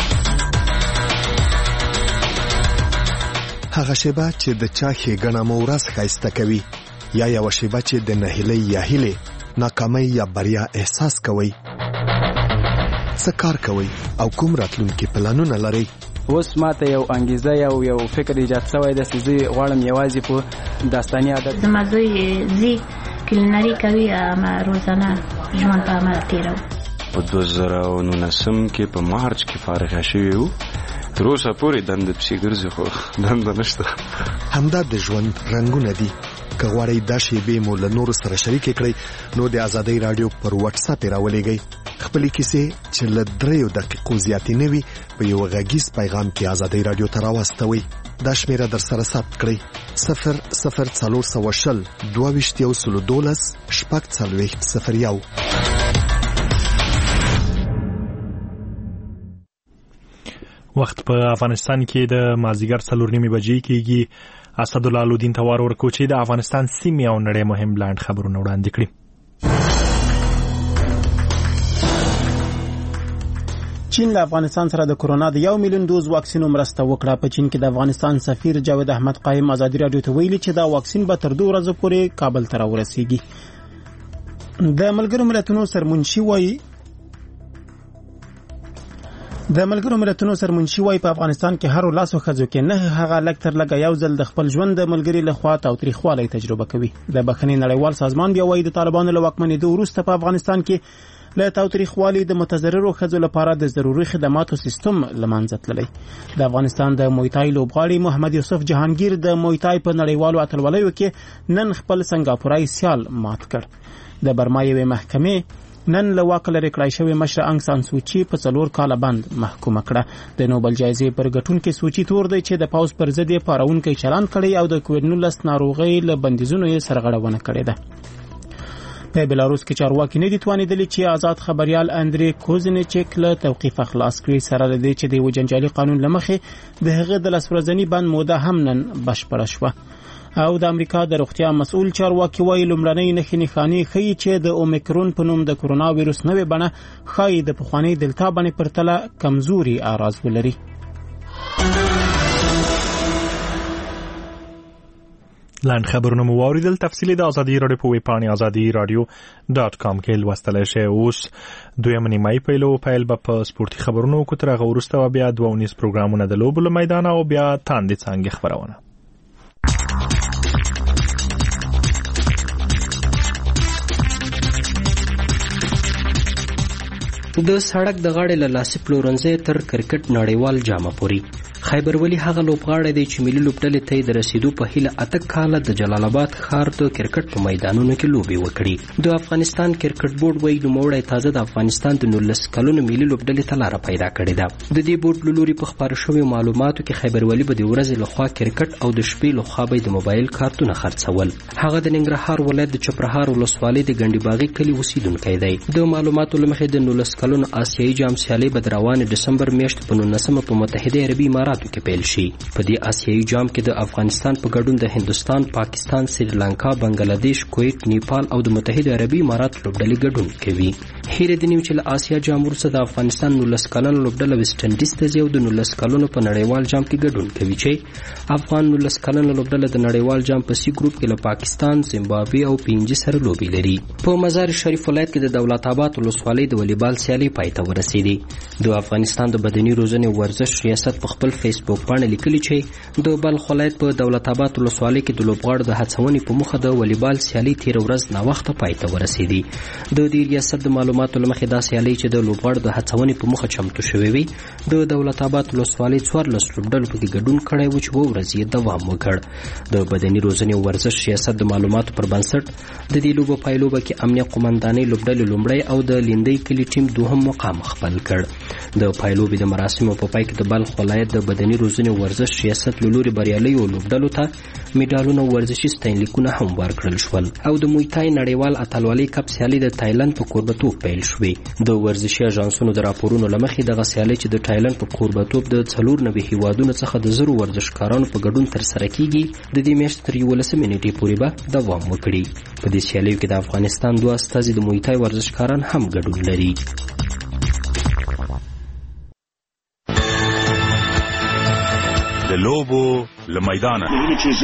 هغه شیبه چې د چا ښېګڼه مو ورځ ښایسته کوي یا یوه شیبه چې د نهیلۍ یا هیلې، ناکامۍ یا بریا احساس کوئ. څه کار کوئ او کوم راتلونکي پلانونه لرئ؟ اوس ماته یو انګیزه یو فکر ایجاد شوی دی چې زه غواړم یوازې په داستاني عادت زما زوی زی کلینري کوي روزانه ژوند په عمل تېروي. په 2019 کې په مارچ کې فارغ شوی وو. تر اوسه پورې دنده پسې ګرځي خو دنده نشته. همدا د ژوند رنګونه دي. که غواړئ دا شیبې مو له نورو سره شریکې کړئ نو د ازادۍ راډیو پر واتس اپ راولېږئ. خپلې کیسې چې له 3 دقیقو زیاتې نه وي په یو غږیز پیغام کې ازادۍ راډیو ته راواستوئ. دا شمیره در سره ثبت کړئ 00420 22 0 وخت په افغانستان کې د مازیګر 4:30 بجې کېږي. اسدالله الدین توار ورکو چې د افغانستان سیمې او نړۍ مهم لاند خبرونه وړاندې کړي. چین له افغانستان سره د کورونا د 1 میلیون دوز واکسینو مرسته وکړه. په چین کې د افغانستان سفیر جاوید احمد قائم ازادي راډیو ته ویلي چې دا واکسین به تر 2 ورځې پورې کابل ته راورسیږي. د ملګرو ملتونو سرمنشي وایي په افغانستان کې هر لاسو ښځو کې نه هغه لږ تر لږه یو ځل د خپل ژوند د ملګري لخوا تاوتریخوالی تجربه کوي. د بخښنې نړیوال سازمان بیا وایي د طالبانو له واکمنېدو وروسته په افغانستان کې له تاوتریخوالي د متضررو ښځو لپاره د ضروري خدماتو سیستم له منځه تللی. د افغانستان د مویتای لوبغاړي محمد یوسف جهانگیر د مویتای په نړیوالو اتلولیو کې نن خپل سنگاپورای سیال مات کړ. د برما یوې محکمې نن له واک لرې کړای شوې مشره انګ سان سوچي په 4 کاله بند محکومه کړه. د نوبل جایزې پر ګټونکي سوچي تور دی چې د پاوز پر ضد یې پارونکی چلان کړی او د کووډ-19 ناروغۍ له بندیزونو یې سرغړونه کړې ده. په بلاروس کې چارواکي نه دي توانیدلي چې آزاد خبريال اندري کوزنیچک له توقیف خلاص کړي. سره لدی چې د وجنجالي قانون لمخې د هغه د لسورځنی بند موده هم نن بشپړه شوه. او د امریکا د روغتیا مسؤل چارواکي وایي لومړنۍ نښې ښیي چې د اومیکرون په نوم د کورونا وایروس نوې بڼه ښایي د پخوانۍ دلتا بڼې پرتله کمزوري اعراض ولري. لاند خبرونه مو واوریدل. تفصیلی د ازادي راډیو په ویب پاڼې azadiradio.com کې لوستلی شئ. اوس 2 نیمه پیل به په سپورتي خبرونو کو تر هغه وروسته بیا 2 پروګرامونه د لوبو له میدان او بیا تاندې څنګه خبرونه. د سړک د غاړې له لاسي پلورنځي تر کرکټ نړیوال جامه پوري خیبر ولی هغه لوبغاړی دی چې ملي لوبډلې ته د رسیدو په هیله 8 کاله د جلال آباد ښار د کرکټ په میدانونو کې لوبي وکړي. د افغانستان کرکټ بورډ وایي نوموړی تازه د افغانستان د 19 کلونو ملي لوبډلې ته لاره پیدا کړې ده. د دې بورډ له لوري په خبرو شویو معلوماتو کې خیبر ولی به د ورځې لخوا کرکټ او د شپې لخوا به د موبایل کارتونه خرڅول. هغه د ننګرهار ولایت د چپرهار ولسوالۍ د ګنډي باغي کلي اوسیدونکی دی. د معلوماتو له مخې د 19 کلونو آسیایي جام سیالۍ به د روانې ډسمبر میاشتې په 19 په متحده عربي اماراتو کې پیل شي. په دې آسیایي جام کې د افغانستان په ګډون د هندستان، پاکستان، سریلانکا، بنگلاديش، کویت، نیپال او د متحده عربي امارات لوبډلې ګډون کوي. هیره د نیو چې له آسیا جام وروسته د افغانستان 19 کلن لوبډله ویسټ انډیز ته ځي او د 19 کلونو په نړیوال جام کې ګډون کوي چې افغان 19 کلن لوبډله د نړیوال جام په سی ګروپ کې له پاکستان، زیمبابوې او پینجي سره لوبي لري. په مزار شریف ولایت کې د دولت آباد ولسوالۍ د والیبال سیالي پای ته ورسېدې. د افغانستان د بدني روزنې ورزش ریاست په خپل فیسبوک باندې لیکلي چې د بلخ ولایت په دولت آباد ولسوالۍ کې د لوبغاړو د هڅونې په موخه د والیبال سیالي تیر ورځ ناوخته پای ته ورسېدې. د دې ریاست د معلوماتو له مخې دا سیالي چې د لوبغاړو د هڅونې په موخه چمتو شوې وي د دولت آباد ولسوالۍ 14 لوبډلو پکې ګډون کړی و چې 2 ورځې دوام وکړ. د بدني روزنې ورزش ریاست د معلوماتو پر بنسټ د دې لوبو پایلوبه کې امنیه قومندانۍ لوبډلې لومړی او د لیندۍ کلي ټیم دوهم مقام خپل کړ. د پایلوبې د مراسمو په پای کې د بلخ ولایت د بدني روزنې ورزش ریاست له لوري بریالیو لوبډلو ته میډالونه ورزشي ستاینلیکونه هم ورکړل شول او د مویتای نړیوال اتلولۍ کپ سیالي د تایلند په کوربتوب پیل شوې. د ورزشي اژانسونو د راپورونو له مخې دغه سیالي چې د تایلند په کوربتوب د 94 هیوادونو څخه د 0 ورزشکارانو په ګډون ترسره کیږي د دې میاشتې تر 11 نیټې پورې به دوام وکړي. په دې سیالیو کې د افغانستان 2 استازي د مویتای ورزشکاران هم ګډون لري. د لوبو له میدانه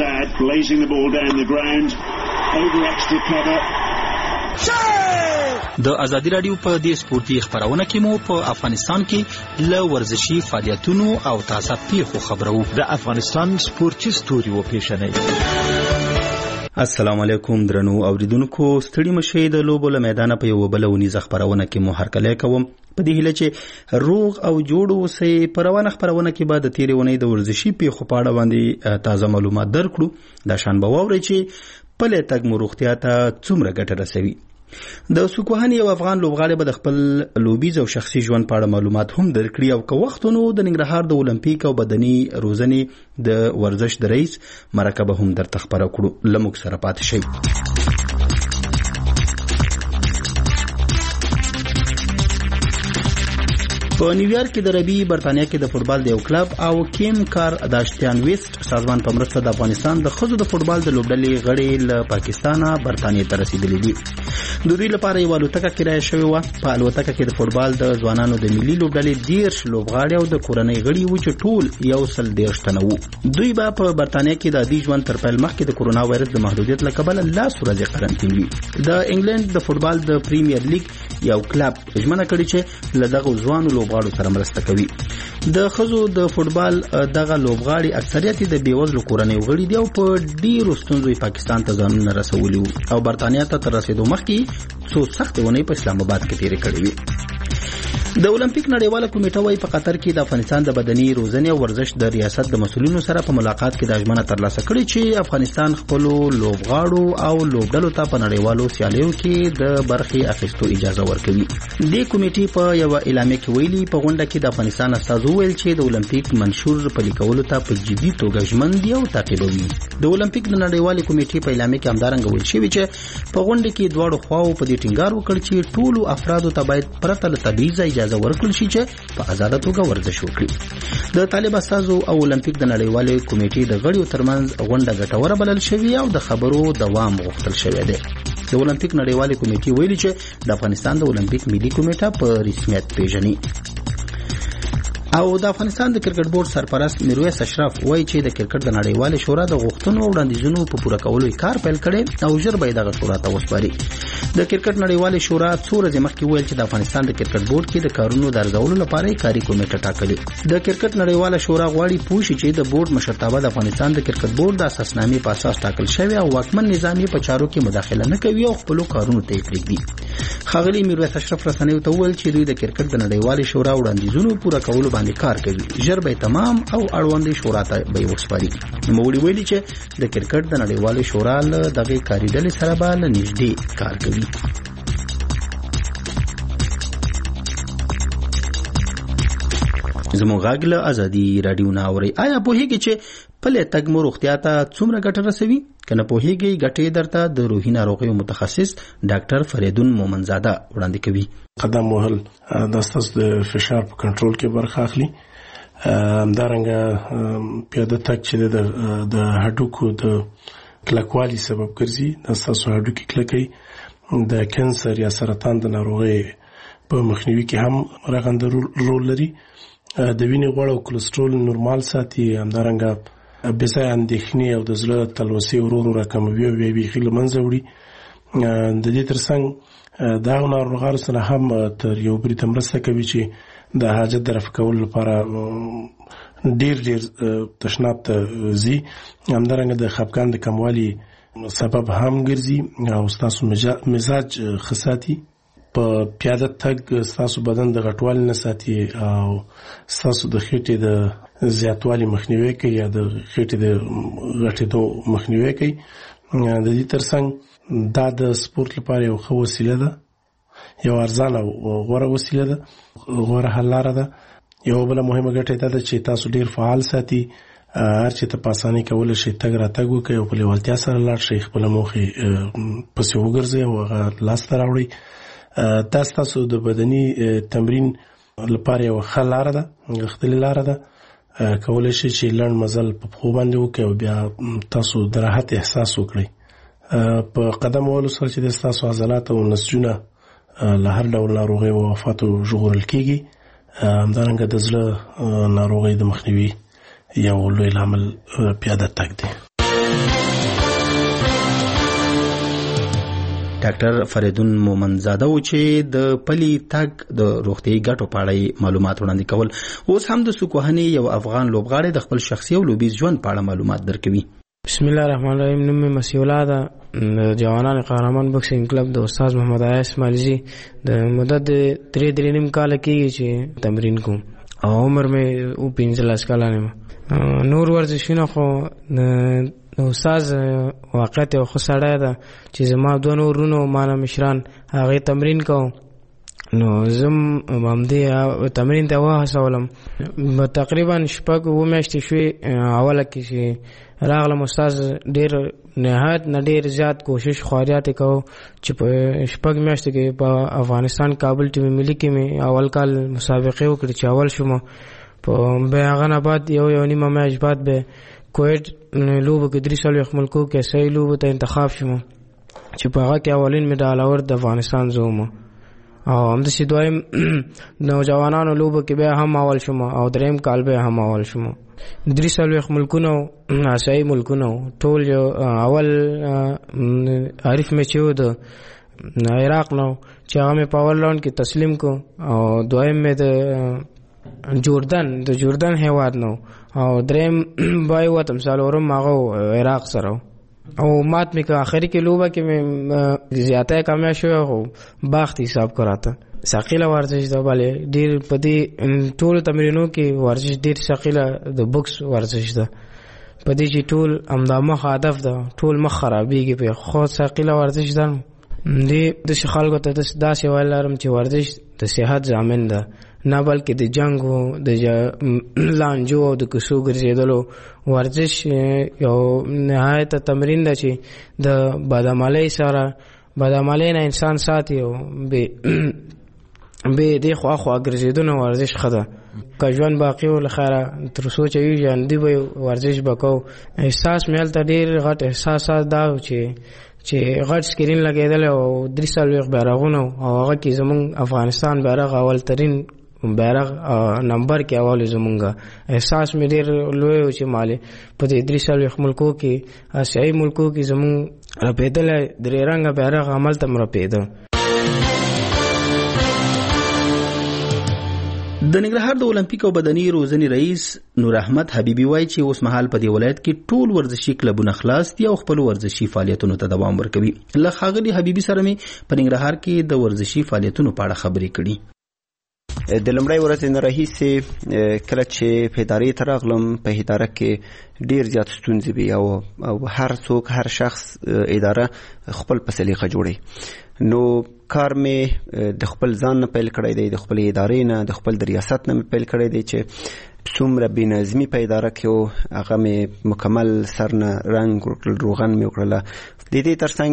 blazing the ball down the ground over extra cover. د ازادي رادیو په دې سپورتي خبرونه کې مو په افغانستان کې له ورزشي فعالیتونو او تازه پیښو خبرو. د افغانستان سپورتي ستوري وپېژنئ. السلام علیکم درنو اوریدونکو، ستړي مشئ د لوبو له میدانه په یو بل ونیزه خبرونه کې مو هرکلی کوم په دې هیله چې روغ او جوړ اوسئ. په روانه خبرونه کې به د تېرې اونۍ د ورزشي پیښو په اړه باندې تازه معلومات درکړو. دا شان به واورئ چې پلی تګ مو روغتیا ته څومره ګټه رسوي. د سوکوهنې یو افغان لوبغاړی به د خپل لوبیز او شخصي ژوند په اړه معلومات هم درکړي او که وختونو د ننګرهار د اولمپیک او بدني روزنې د ورزش د رئیس مرکه به هم درته خپره کړو. له موږ سره پاتې شئ. په نیویارک کې د ربی برتانیا کې د فوټبال د یو کلب او کیم کار داشتیان ویسټ سازمان په مرسته د افغانستان د ښځو د فوټبال د لوبډلې غړي له پاکستانه برتانیا ته رسیدلي دي. د دوی لپاره یو الوتکه کرایه شوې وه. په الوتکه کې د فوټبال د ځوانانو د ملي لوبډلې 10 لوبغاړي او د کورنۍ غړي وو چې ټول 130 تنه وو. دوی به په برتانیا کې د عادي ژوند تر پیل مخکې د کورونا وایرس د محدودیت له کبله 10 ورځې قرنطین وي. د انګلند د فوټبال د پریمیر لیګ یو کلب ژمنه کړې چې له دغه ځوانو لوبغاړو سره مرسته کوي. د ښځو د فوټبال دغه لوبغاړي اکثریت د بیوزلو کورنۍ غړي دي او په ډیرو ستونزو پاکستان ته ځانونه رسولي او برتانیا ته تر رسیدو مخکې څو سختې ونې په اسلام آباد کې تیرې کړې وي. د اولمپیک نړیواله کمیټه وايي په قطر کې د افغانستان د بدني روزنې او ورزش د ریاست د مسؤلینو سره په ملاقات کې د ژمنه ترلاسه کړې چې افغانستان خپل لوبغاړو او لوبډلو ته په نړیوالو سیالیو کې د برخې اخیستو اجازه ورکوي. د کمیټې په یو اعلامیه کې ویلي په غونډه کې د افغانستان استازو ویل چې د اولمپیک منشور پلي کولو ته په جدي توګه ژمن دي او تعقیبوي. د اولمپیک د نړیوالې کمیټې په اعلامیه کې همدارنګه ویل شوی چې په غونډه کې دواړو خواو په دې ټینګار وکړ چې ټولو افرادو ته باید پرته له تبعیض اجازه ورکړل شي چې په آزاده توګه ورزش وکړي. د طالب استازو او اولمپیک د نړیوالې کمیټې د غړیو ترمنځ غونډه ګټوره بلل شوې او د خبرو دوام غوښتل شوی دی. د اولمپیک نړیوالې کمیټې ویلي چې د افغانستان د اولمپیک ملي کمیټه په رسمیت پیژني. او د افغانستان د کرکټ بورډ سرپرست میرویس اشرف وایي چې د کرکټ د نړیوالې شورا د غوښتنو او وړاندیزونو په پوره کولو کار پیل کړي او ژر به دغه شورا ته وسپاري. د کرکټ نړیوالې شورا څو ورځې مخکې ویل چې د افغانستان د کرکټ بورډ کې د کارونو د ارزولو لپاره کاري کمیټه ټاکلې. د کرکټ نړیواله شورا غواړي پوه شي چې د بورډ مشرتابه د افغانستان د کرکټ بورډ د اساسنامې په اساس ټاکل شوی او واکمن نظام په چارو کې مداخله نه کوي او خپل کارونو ته پرېږدي. ښاغلي میرویس اشرف رسنیو ته ویل چې دوی د کرکټ د نړیوالې شورا وړاندیزونو پوره کولو باندې کار کوي. ژر به تمام او اړوندې شورا ته به وسپاري. نوموړي ویلي چې د کرکټ د نړیوالې شورا له دغه کاري ډلې سره به له نږدې کار کوي. زموږ غږ له ازادي رادیو نه اورئ. آیا پوهیږئ چې پلی تګ مو روغتیا ته څومره ګټه رسوي؟ که نه پوهیږئ ګټې درته د روحي ناروغیو متخصص ډاکټر فریدون مومنزاده وړاندې کوي. قدم وهل د ستاسو د فشار په کنټرول کې برخه اخلي. همدارنګه پیاده تګ چې د هډوکو د کلکوالي سبب ګرځي، د ستاسو هډوکي کلکوي. د کینسر یا سرطان د ناروغۍ په مخنیوي کې هم رغنده رول لري. د وینې غوړ او کولېسترول نورمال ساتي. همدارنګه بېځایه اندېښنې او د زړه تلوسې ورو ورو راکموي او بیخي له منځه وړي. د دې ترڅنګ دغه ناروغانو سره هم تر یو بل ته مرسته کوي چې د حاجت د رفع کولو لپاره ډیر تشناب ته ځي. همدارنګه د خپګان د کموالي سبب هم ګرځي او ستاسو مزاج ښه ساتي. په پیاده تګ ستاسو بدن د غټوالي نه ساتي او ستاسو د خېټې د زیاتوالي مخنیوي کوي یا د خېټې د غټېدو مخنیوي کوي. د دې ترڅنګ دا د سپورت لپاره یو ښه وسیله ده، یو ارزانه او غوره وسیله ده، غوره حل لاره ده. یو بله مهمه ګټه دا ده چې تاسو ډیر فعال ساتي. هر چې ته په اسانۍ کولی شئ تګ راتګ وکړئ او په لیوالتیا سره لاړ شئ، خپله موخې پسې وګرځئ او هغه لاسته راوړئ. دا ستاسو د بدني تمرین لپاره یو ښه لاره ده، غښتلې لاره ده. کولی شئ چې لنډ مزل په پښو باندې وکړئ او بیا تاسو د راحت احساس وکړئ. په قدم وهلو سره چې د ستاسو عضلات او نسجونه له هر ډول ناروغۍ او آفاتو ژغورل کېږي. همدارنګه د زړه ناروغۍ د مخنیوي یو لوی لامل پیاده تګ دی. ډاکټر فریدون مومنزاده و چې د پلي تګ د روغتیايي ګټو په اړه معلومات وړاندې کول. اوس هم د سوکوهنې یو افغان لوبغاړی د خپل شخصي او لوبیز ژوند په اړه معلومات درکوي. بسم الله الرحمن الرحیم. نوم مې مسیولا ده. د جوانان قهرمان بوکسینګ کلب د استاد محمد عیاس مالزی د مدت 3.5 کال کېږي چې تمرین کوم او عمر مې 15 کلن. نور ورزشونه خو د استاد واقعیت یو ښه سړی ده چې زما 2 نور ورونه مانه مشران هغې تمرین کوم نو زم همدې تمرین ته وهڅولم. تقریبا 6 میاشتې شوې اوله کې چې راغلم. استاد ډېر نهایت نه ډېر زیات کوشش خواریات یې کوو چې په 6 میاشتو کې په افغانستان کابل ټیم ملي کې مې اول کال مسابقې وکړې چې اول شوم. په بیا هغه نه بعد یو نیمه میاشت بعد به کویت لوبو کې 3 ملکو کې صحیح لوبو ته انتخاب شوم چې په هغه کې اولین مډال اور د افغانستان زوم او همداسې دویم نوجوانانو لوبو کې بیا هم اول شوم او دریم کال بیا هم اول شوم. 3 ملکونه آسیایي ملکونه ټول یو اول عارف مې چې و د عراق نو چې هغه مې په اول راوند کې تسلیم کو او دویم مې د جوردن هیواد نو او دریم بای وتم څلورم هغه عراق سره او مات مې که آخري کې لوبه کې مې زیاته کامیاب شوی خو باخت حساب کراته. ثقیله ورزش ده بله ډېر په دې ټولو تمرینو کې ورزش ډېر ثقیله د بوکس ورزش ده په دې چې ټول همدا مخ هدف ده ټول مخ خرابېږي په خو ثقیله ورزش ده. دې داسې خلکو ته داسې ویل لرم چې ورزش د صحت ضامن ده نه بلکې د جنګ د لانجو او د کسو ګرځېدلو. ورزش یو نهایت تمرین ده چې د بدعملۍ سره بدعملۍ نه انسان ساتي او به دې خوا ګرځېدنه ورزش ښه ده. که ژوند باقي و له خیره تر څو چې وي ژوندي به ورزش به کوو. احساس مې هلته ډېر غټ احساسات دا و چې غټ سکرین لګېدلی او 3 بیرغونه او هغه کې زمونږ افغانستان بیرغ اول ترین بیرغ نمبر کې اول زمونږ احساس مې ډېر لوی و چې مالې په دې 3 ملکو کې آسیایي ملکو کې زمونږ رپېدلی 3 رنګه بیرغ هملته م رپېده. د ننګرهار د اولمپیک او بدني روزنې رئیس نور احمد حبیبي وایي چې اوس مهال په دې ولایت کې ټول ورزشي کلبونه خلاص دي او خپل ورزشي فعالیتونو ته دوام ورکوي. له ښاغلي حبیبي سره مې په ننګرهار کې د ورزشي فعالیتونو په اړه خبرې کړي. د لومړۍ ورځې نه راهیسې کله چې په ادارې ته راغلم په اداره کې ډېر زیات ستونزې وي او هر څوک هر شخص اداره خپل په سلیقه جوړوي. نو کار مې د خپل ځان نه پیل کړی دی د خپل ادارې نه د خپل د ریاست نه مې پیل کړی دی چې څومره بې نظمي په اداره کې و هغه مې مکمل سر نه رنګ وکړل روغن مې وکړله. د دې ترڅنګ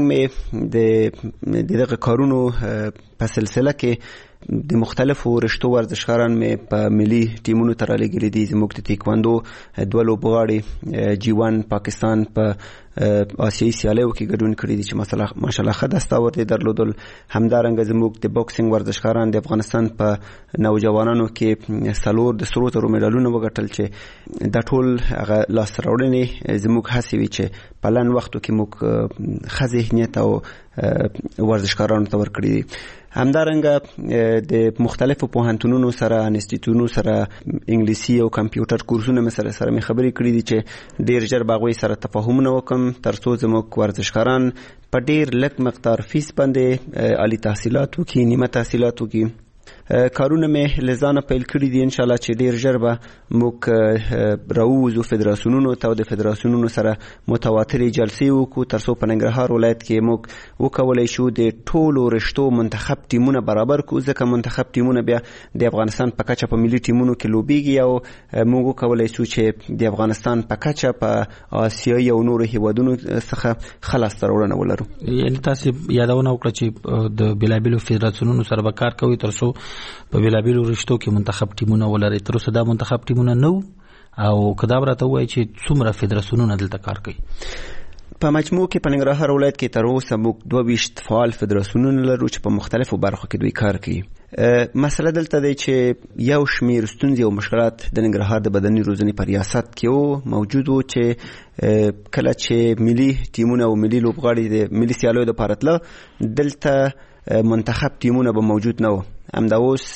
مې د دغه کارونو په سلسله کې د مختلفو رشتو ورزشکاران مې په ملي ټیمونو ته رالېږلي دي. زموږ د تیکواندو 2 لوبغاړي G1 پاکستان په آسیایي سیالیو کې ګډون کړي دي چې ماشاءالله ښه دستاورد یې درلودل. همدارنګه زموږ د بوکسینګ ورزشکاران د افغانستان په نوجوانانو کې 4 د سرو زرو میډالونه وګټل چې دا ټول هغه لاسته راوړنې زموږ هڅې وي چې په لنډ وختو کې موږ ښه ذهنیت او ورزشکارانو ته ورکړي دي. همدارنګه د مختلفو پوهنتونونو سره انسټیټیوټونو سره انګلیسي او کمپیوټر کورسونه مې سره مې خبرې کړې دي چې ډېر ژر به هغوی سره تفاهمونه وکړم تر څو زموږ ورزشکاران په ډېر لږ مقدار فیس باندې عالی تحصیلات وکړي نیمه تحصیلات وکړي. کارونه مې له ځانه پیل کړي دي انشاءالله چې ډېر ژر به موږ راووځو فدراسیونونو ته او د فدراسیونونو سره متواترې جلسې وکړو تر څو په ننګرهار ولایت کې موږ وکولی شو د ټولو رشتو منتخب ټیمونه برابر کړو ځکه منتخب ټیمونه بیا د افغانستان په کچه په ملي ټیمونو کې لوبیږي او موږ وکولی شو چې د افغانستان په کچه په آسیایي او نورو هیوادونو څخه ښه لاسته راوړنه ولرو. یعنې تاسې یادونه وکړه چې د بېلابېلو فدراسیونونو سره به کار کوئ تر څو په بېلابېلو رشتو کې منتخب ټیمونه ولرئ. تر اوسه دا منتخب ټیمونه نه وو او که دا به راته ووایي چې څومره فدراسیونونه دلته کار کوي؟ په مجموع کې په ننګرهار ولایت کې تر اوسه موږ 22 فعال فدراسیونونه لرو چې په مختلفو برخو کې دوی کار کوي. مسله دلته دی چې یو شمیر ستونزې او مشکلات د ننګرهار د بدني روزنې په ریاست کې موجود وو چې کله چې ملي ټیمونه او ملي لوبغاړي د ملي سیالیو لپاره تله دلته منتخب ټیمونه به موجود نه وو. همدا اوس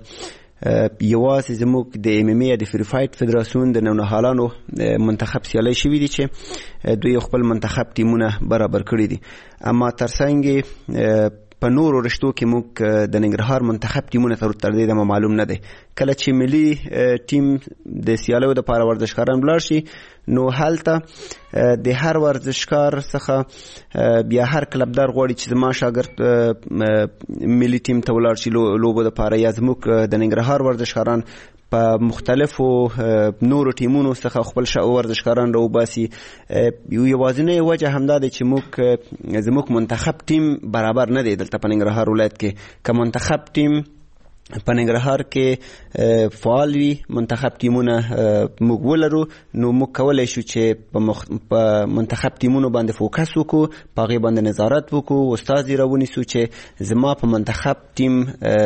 یوازې زموږ د ام ام ای د فری فایټ فدراسیون د نونهالانو منتخب سیالي شوي دي چې دوی خپل منتخب ټیمونه برابر کړي دي. اما ترڅنګ په نورو رشتو کې موږ د ننګرهار منتخب ټیمونه تر دې دمه معلوم نه دی. کله چې ملي ټیم د سیالیو لپاره ورزشکاران ولاړ شي نو هلته د هر ورزشکار څخه بیا هر کلبدار غواړي چې زما شاګرد ملي ټیم ته ولاړ شي لوبو لپاره، یا زموږ د ننګرهار ورزشکاران په مختلفو نورو ټیمونو څخه خپل ورزشکاران راوباسي. یوازینۍ وجه همدا دی چې زموږ منتخب ټیم برابر نه دی دلته په ننګرهار ولایت کې. که منتخب ټیم په ننګرهار کې فعال وي، منتخب ټیمونه موږ ولرو، نو موږ کولی شو چې په منتخب ټیمونو باندې فوکس وکړو، په هغې باندې نظارت وکړو، استازي راونیسو چې زما په منتخب ټیم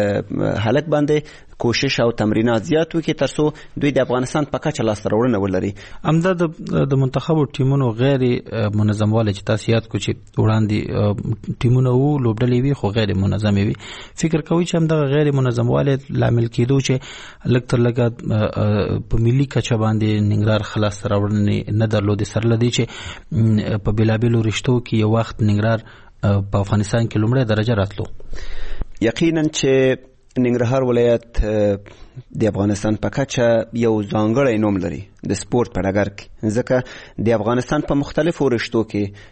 هلک باندې کوشش او تمرینات زیات وکړي ترڅو دوی د افغانستان په کچه لاسته راوړنه ولري. همدا د منتخبو ټیمونو غیر منظموالی چې تاسو یاد کړو چې وړاندې ټیمونه وو لوبډلې وي خو غیر منظمې وي، فکر کوئ چې همدغه غیر منظموالی لامل کېدو چې لږ تر لږه په ملي کچه باندې ننګرهار ښه لاسته راوړنې نه درلودې، سره له دې چې په بېلابېلو رشتو کې یو وخت ننګرهار په افغانستان کې لومړی درجه راتلو. یقینا چې ننګرهار ولایت د افغانستان په کچه یو ځانګړی نوم لري د سپورت په ډګر کې، ځکه د افغانستان په مختلفو رشتو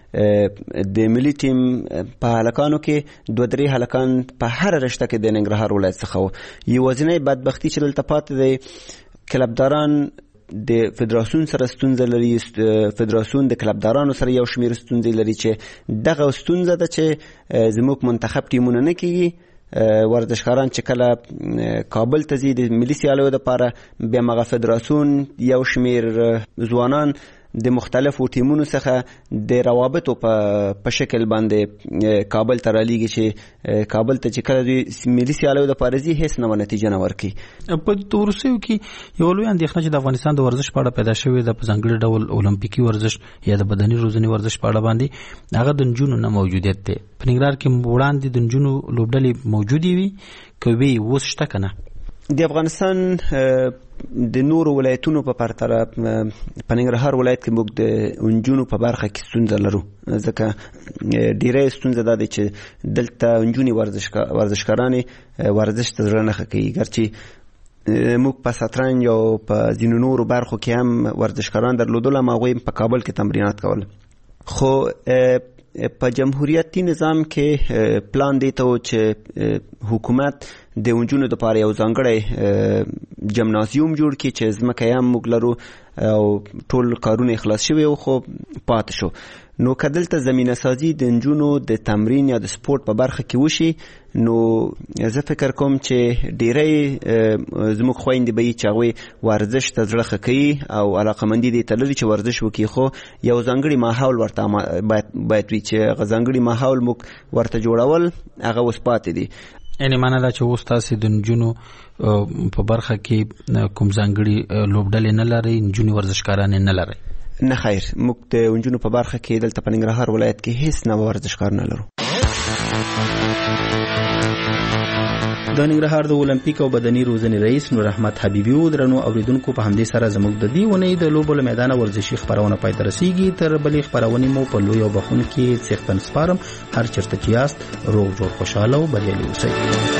کې د ملي ټیم په هلکانو کې 2-3 هلکان په هر رشته کې د ننګرهار ولایت څخه وو. یوازینۍ بدبختي چې دلته پاتې دی کلبداران د فدراسیون سره ستونزه لري، فدراسیون د کلبدارانو سره یو شمیر ستونزې لري چې دغه ستونزه ده چې زموږ منتخب ټیمونه نه کېږي. ورزشکاران چې کله کابل ته ځي د ملي سیالیو لپاره بیا مغه فدراسیون یو شمیر ځوانان د مختلفو ټیمونو څخه د روابطو په شکل باندې کابل ته رالیږي چې کابل ته چې کله دوی ملي سیالیو لپاره ځي هیڅ نه نتیجه نه ورکوي. په وروستیو کې یو لوی اندېښنه چې د افغانستان د ورزش په اړه پیدا شوې ده په ځانګړي ډول اولمپیکي ورزش یا د بدني روزنې ورزش په اړه باندې هغه د نجونو نه موجودیت دی. په ننګرهار کې وړاندې د نجونو لوبډلې موجودې وي که وي اوس شته که نه؟ د افغانستان د نورو ولایتونو په پرتله په ننګرهار ولایت کې موږ د نجونو په برخه کې ستونزه لرو، ځکه ډیری ستونزه دا دی چې دلته نجونې ورزشکارانې ورزش ته زړه نه ښه کوي. ګرچې موږ په شطرنج او په ځینو نورو برخو کې هم ورزشکاران درلودل، اما هغوی په کابل کې تمرینات کول. خو په جمهوریتي نظام کې پلان دی ته چې حکومت د نجونو لپاره یو ځانګړی جمنازیوم جوړ کړي چې ځمکه یې هم موږ لرو او ټول کارونه خلاص شوي وو خو پاتې شو. نو که دلته زمینه سازي د نجونو د تمرین یا د سپورت په برخه کې وشي نو زه فکر کوم چې ډیری زموږ خویندې به وي چې هغوی ورزش ته زړه ښه کوي او علاقمندي دې ته لري چې ورزش وکړي، خو یو ځانګړي ماحول ورته باید وي چې هغه ځانګړي ماحول موږ ورته جوړول هغه اوس پاتې دي. یعنې معنا دا چې اوس تاسې د نجونو په برخه کې کوم ځانګړي لوبډلې نه لرئ، نجونې ورزشکارانې نه لرئ؟ نه خیر، موږ د نجونو په برخه کې دلته په ننګرهار ولایت کې هیڅ نه ورزشکار نه لرو. د ننګرهار د اولمپیک او بدني روزنې رئیس نور احمد حبیبي و. درنو اوریدونکو په همدې سره زموږ د دې ونې د لوبو له میدانه ورزشي خبرونه پای ته رسیږي. تر بلې خبرونې مو په لوی او بخون کې څښتن سپارم. هر چیرته چې یاست روغ جوړ خوشاله او بریالي اوسئ.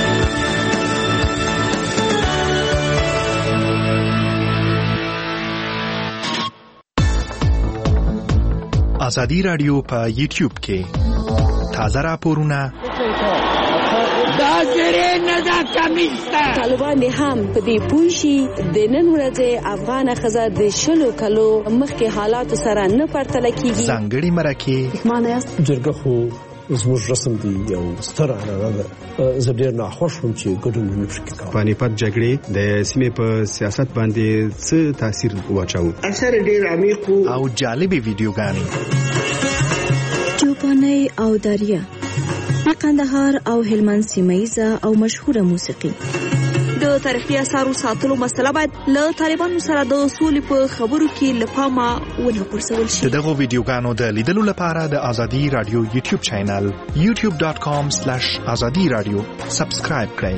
ازادي رادیو په یوټیوب کې تازه راپورونه دا زری نه دا کمیسته طالبان هم په دې پوښي د نن ورځې افغان خزه د شلو کلو مخکې حالات سره نه پرتله کیږي. ځانګړي مرکه معنی جرګه خو زموږ رسم دی یو ستر عنعنه ده. زه ډېر ناخوښ وم چې ګډون ونه شو کوم. پانیپت جګړې د سیمې په سیاست باندې څه تاثیر واچاو؟ اثر ډېر عمیق او جالبې ویډیوګانې چوپانۍ او دریا د قندهار او هلمند سیمه‌ایزه او مشهوره موسیقي. د تاریخي اثارو ساتلو مسله باید له طالبانو سره د سولې په خبرو کې له پامه ونه غورځول شي. دغه ویډیوګانو د لیدلو لپاره د ازادي رادیو یوټیوب چینل youtube.com/azadiradio سبسکرایب کړئ.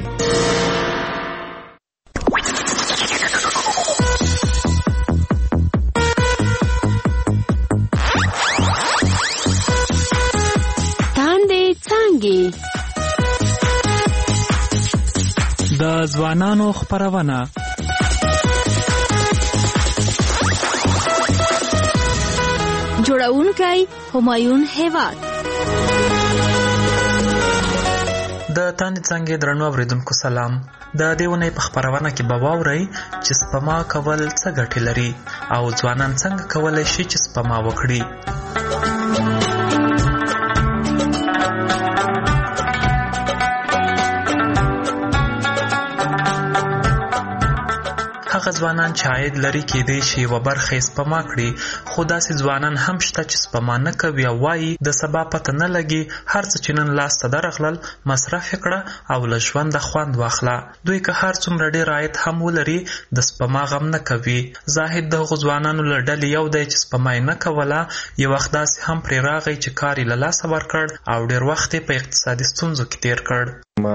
د ځوانانو خپرونه جوړونکی همایون هیواد. د تاندې څنګه درنو اوریدونکو سلام. د دیونه په خبرونه کې به واورئ چې سپما کول څه ګټې لري او ځوانان څنګه کولای شي چې سپما وکړي. هغه ځوانان چې عاید لري کېدای شي یوه برخه یې سپما کړي، خو داسې ځوانان هم شته چې سپما نه کوي او وایي د سبا پته نه لګي، هر څه چې نن لاسته درغلل مصرف یې کړه او له ژونده خوند واخله. دوی که هر څومره ډېر عاید هم ولري د سپما غم نه کوي. زاهد د هغو ځوانانو له ډلې یو دی چې سپما یې نه کوله، یو وخت داسې هم پرې راغی چې کار یې له لاسه ورکړ او ډېر وخت یې په اقتصادي ستونزو کې تېر کړ. ما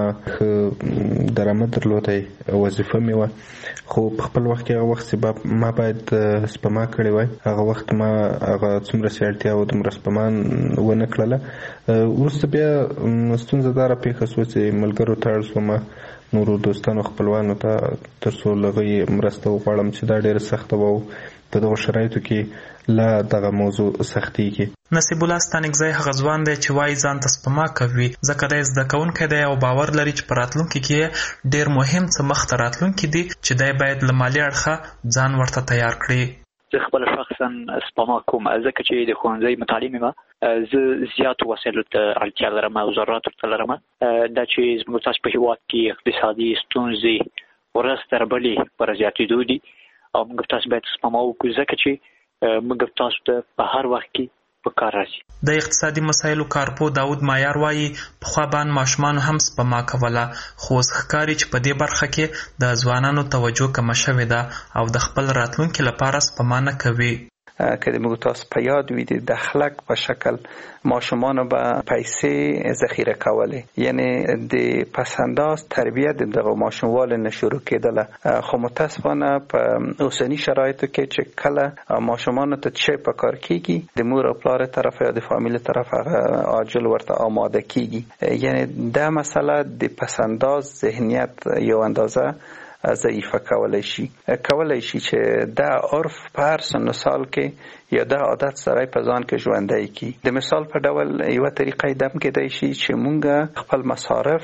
درآمد درلودی، وظیفه مې وه، خو په خپل وخت کې هغه وخت چې ما باید سپما کړې وای، هغه وخت ما هغه څومره چې اړتیا و دومره سپما ونه کړله. وروسته بیا ستونزه دا راپېښه شوه چې ملګرو ته اړ شومه، نورو دوستانو خپلوانو ته، تر څو له هغوی مرسته وغواړم چې دا ډېره سخته وه او په دغو شرایطو کې لا دغه موضوع سختېږي. نصیب الله ستانکزی هغه ځوان دی چې وایي ځان ته سپما کوي، ځکه دی زده کوونکی دی او باور لري چې په راتلونکي کې ډېر مهم څه مخته راتلونکي دي چې دی باید له مالي اړخه ځان ورته تیار کړي. زه خپله شخصا سپما کوم، ځکه چې د ښوونځي متعلم یم، زه زیاتو وسایلو ته اړتیا لرم او ضروراتو ته لرم. دا چې زموږ تاسو په هېواد کې اقتصادي ستونزې ورځ تر بلې پر زیاتېدو دي او موږ تاسو باید سپما وکړو، ځکه چې موږ تاسو ته په هر وخت کې په کار راځي. د اقتصادي مسایلو کارپو داود مایار وایي پخوا باندې ماشومانو هم سپما کوله، خو اوس ښکاري چې په دې برخه کې د ځوانانو توجه کمه شوې ده او د خپل راتلونکي لپاره سپما نه کوي. که د موږ تاسو په یاد وي د دخلک په شکل ماشومانو به پیسې ذخیره کولې، یعنی د پسنداز تربیه د دغه ماشوموالو نه شروع کېدله، خو متاسفانه په اوسني شرایطو کې چې کله ماشومانو ته چې په کار کېږي د مور او پلار طرف یا د فامیل طرف هغه عاجل ورته آماده کېږي، یعنی دا مسله د پسنداز ذهنیت یو اندازه ضعیفه کولای شي چې دا عرف په هر سن سال کې یا دا عادت سره په ځان کې ژوندی کی. د مثال په ډول یو طریقه دم کېدای شي چې مونږ خپل مصارف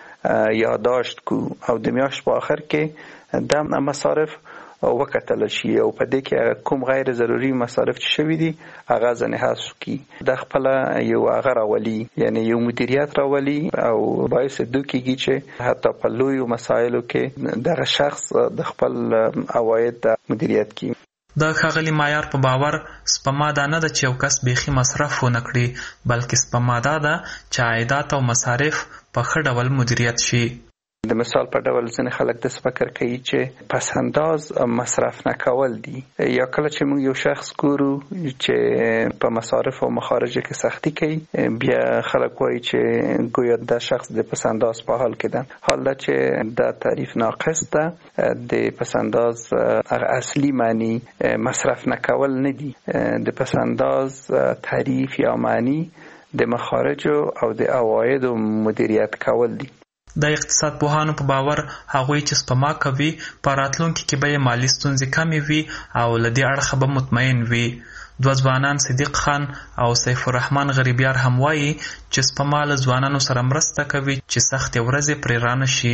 یادداشت کو او د میاشت په آخر کې دا مصارف وکتل شي او په دې کې کوم غیر ضروري مصارف چې شوي دي هغه ځنه حذف کی. د خپل یو هغه راولي، یعنی یو مدیریت راولي او باعث دوکیږي چې حتی په لویو مسایلو کې دغه شخص د خپل عواید مدیریت کی. د ښاغلي معیار په باور سپما دا نه ده چې یو کس بیخي مصرف ونه کړي، بلکې سپما دا ده چې عایدات او مصارف په ښه ډول مدیریت شي. د مثال په ډول ځینې خلک داسې فکر کوي چې پس انداز مصرف نه کول دي، یا کله چې موږ یو شخص ګورو چې په مصارف او مخارج کې سختی کوي، بیا خلک وایي چې گویا دا شخص د پس انداز په حال کې ده. حال دا چې دا تعریف ناقص ده. د پس انداز اصلي معنی مصرف نه کول نه دي. د پس انداز تعریف یا معنی د مخارج او د عواید مدیریت کول دي. د اقتصاد پوهانو په باور هغوی چې سپما کوي په راتلونکي کې به یې مالي ستونزې کمې وي او له دې اړخه به مطمئن وي. دوه ځوانان صدیق خان او سیف الرحمن غریبیار هم وایي چې سپما له ځوانانو سره مرسته کوي چې سختې ورځې پرې رانه شي.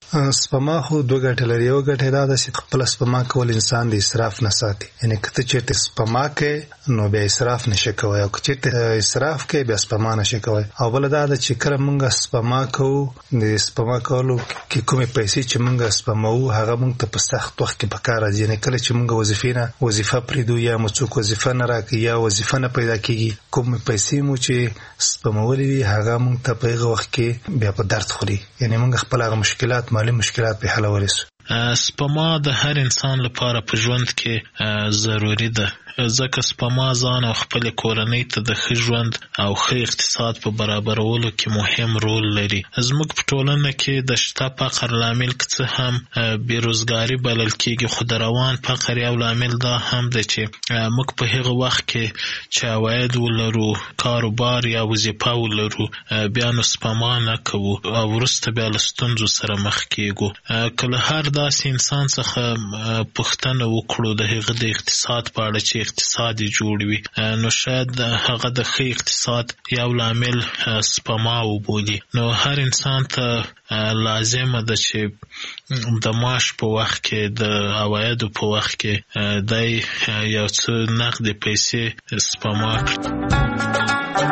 سپما خو دوه ګټې لري. یو ګټه دا ده چې خپل سپما کول انسان د اسراف نه ساتي. یعنی کته چې سپما کې نو بیا اسراف نشي کوي، او چې اسراف کې بیا سپما نشي کوي. او بل دا ده چې کله موږ سپما کوو، د سپما کولو کې کومې پیسې چې موږ سپمو هغه موږ ته په سخت وخت کې پکار راځي. یعنی کله چې موږ وظیفه پریدو یا موږ وظیفه نه راکړي یا وظیفه نه پیدا کیږي، کومې پیسې مو چې سپمولې وي هغه موږ ته په هغه وخت کې بیا په درد خوري. یعنی موږ خپل هغه مشکلات مالی مشکلات به حلولی سو. سپما د هر انسان لپاره په ژوند کې ضروری ده، ځکه سپما ځان او خپل کورنۍ ته د ښه ژوند او ښه اقتصاد په برابرولو کې مهم رول لري. زموږ په ټولنه کې د شته فقر لامل که څه هم بیروزګاري بلل کېږي، خو د روان فقر یو لامل دا هم ده چې موږ په هغه وخت کې چې عواید ولرو، کاروبار یا وظیفه ولرو، بیا نو سپما نه کوو او وروسته بیا له ستونزو سره مخ کېږو. که له هر داسې انسان څخه پوښتنه وکړو د هغه د اقتصاد په اړه چې اقتصاد جوړ وي، نو شاید هغه د ښه اقتصاد یو لامل سپما وبولي. نو هر انسان ته لازمه ده چې د معاش په وخت کې، د عوایدو په وخت کې دی یو څه نقدې پیسې سپما کړي.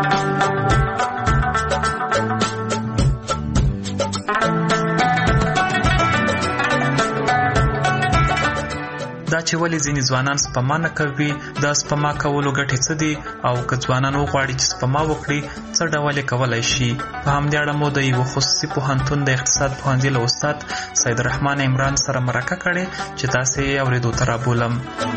دا چې ولې ځینې ځوانان سپما نه کوي، دا سپما کولو ګټې څه دي، او که ځوانان وغواړي چې سپما وکړي څه ډول یې کولی شي. په همدې اړه مو د یوه خصوصي پوهنتون د اقتصاد پوهنځي له استاد سید الرحمن عمران سره مرکه کړې چې تاسې یې اورېدو ته رابولم.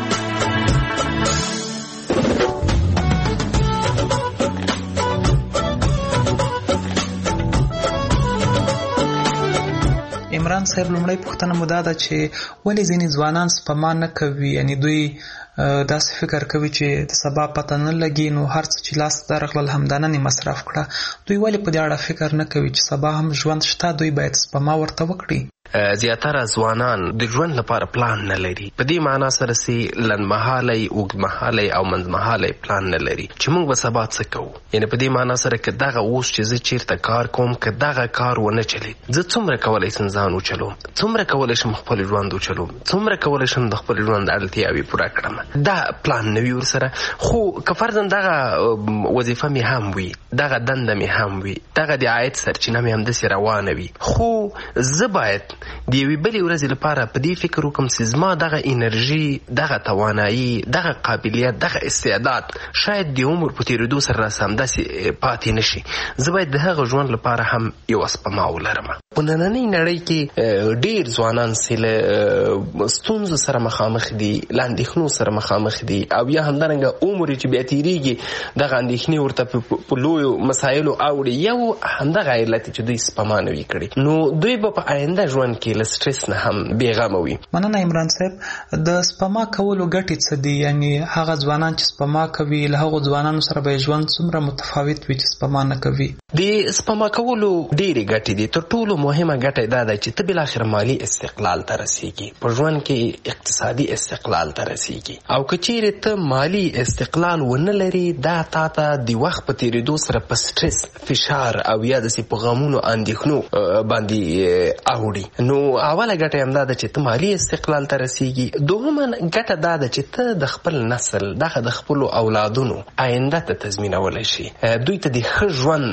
عمران صاحب، لومړی پوښتنه مو دا ده چې ولې ځینې ځوانان سپما نه کوي؟ یعنی دوی داسې فکر کوي چې د سبا پته نه لګي، نو هر څه چې لاس ته درغلل همدا نن یې مصرف کړه. دوی ولې په دې اړه فکر نه کوي چې سبا هم ژوند شته، دوی باید سپما ورته وکړي؟ زیاتره ځوانان د ژوند لپاره پلان نه لري. په دې معنا سره چې لنډمهالی، اوږدمهالی او منځمهالی پلان نه لري چې موږ به سبا څه کوو. یعنی په دې معنا سره که دغه اوس چې زه چیرته کار کوم، که دغه کار ونه چلید، زه څومره کولی شم ځان وچلوم، څومره کولی شم خپل ژوند وچلوم، څومره کولی شم د خپل ژوند اړتیاوې پوره کړم. دا پلان نه وي ورسره. خو که فرضاً دغه وظیفه مې هم وي، دغه دنده مې هم وي، دغه د عاید سرچینه مې همداسې روانه وي، خو زه باید د یوې بلې ورځې لپاره په دې فکر وکړم چې زما دغه انرژي، دغه توانایي، دغه قابلیت، دغه استعداد شاید د عمر په تېرېدو سره راسه همداسې پاتې نشي. زه باید د هغه ژوند لپاره هم یوه سپما ولرم. په نننۍ نړۍ کې ډېر ځوانان چې له ستونزو سره مخامخ دي، له اندېښنو سره مخامخ دي، او یا همدارنګه عمر چې بیا تېرېږي دغه اندېښنې ورته په لویو مسایلو اوړي. یو همدغه علت چې دوی سپما نه وي کړې، نو دوی به په آینده ژوند کې له سټرس نه هم بېغمه وي. مننه عمران صاحب. د سپما کولو ګټې څه دي؟ یعنی هغه ځوانان چې سپما کوي له هغو ځوانانو سره به ژوند څومره متفاوت وي چې سپما نه کوي؟ د سپما کولو ډېرې ګټې دي. تر ټولو مهمه ګټه دا ده چې ته بالاخره مالي استقلال ته رسېږي، په ژوند کې اقتصادي استقلال ته رسېږي. او که چیرې ته مالي استقلال ونه لري، دا تا ته د وخت په تېرېدو سره په سټرس، فشار او یا داسې په غمونو اندېښنو باندې اوړي. نو اوله ګټه همدا ده چې ته مالي استقلال ته رسېږي. دوهمه ګټه دا ده چې ته د خپل نسل، دغه د خپلو اولادونو آینده ته تضمینولی شي، دوی ته د ښه ژوند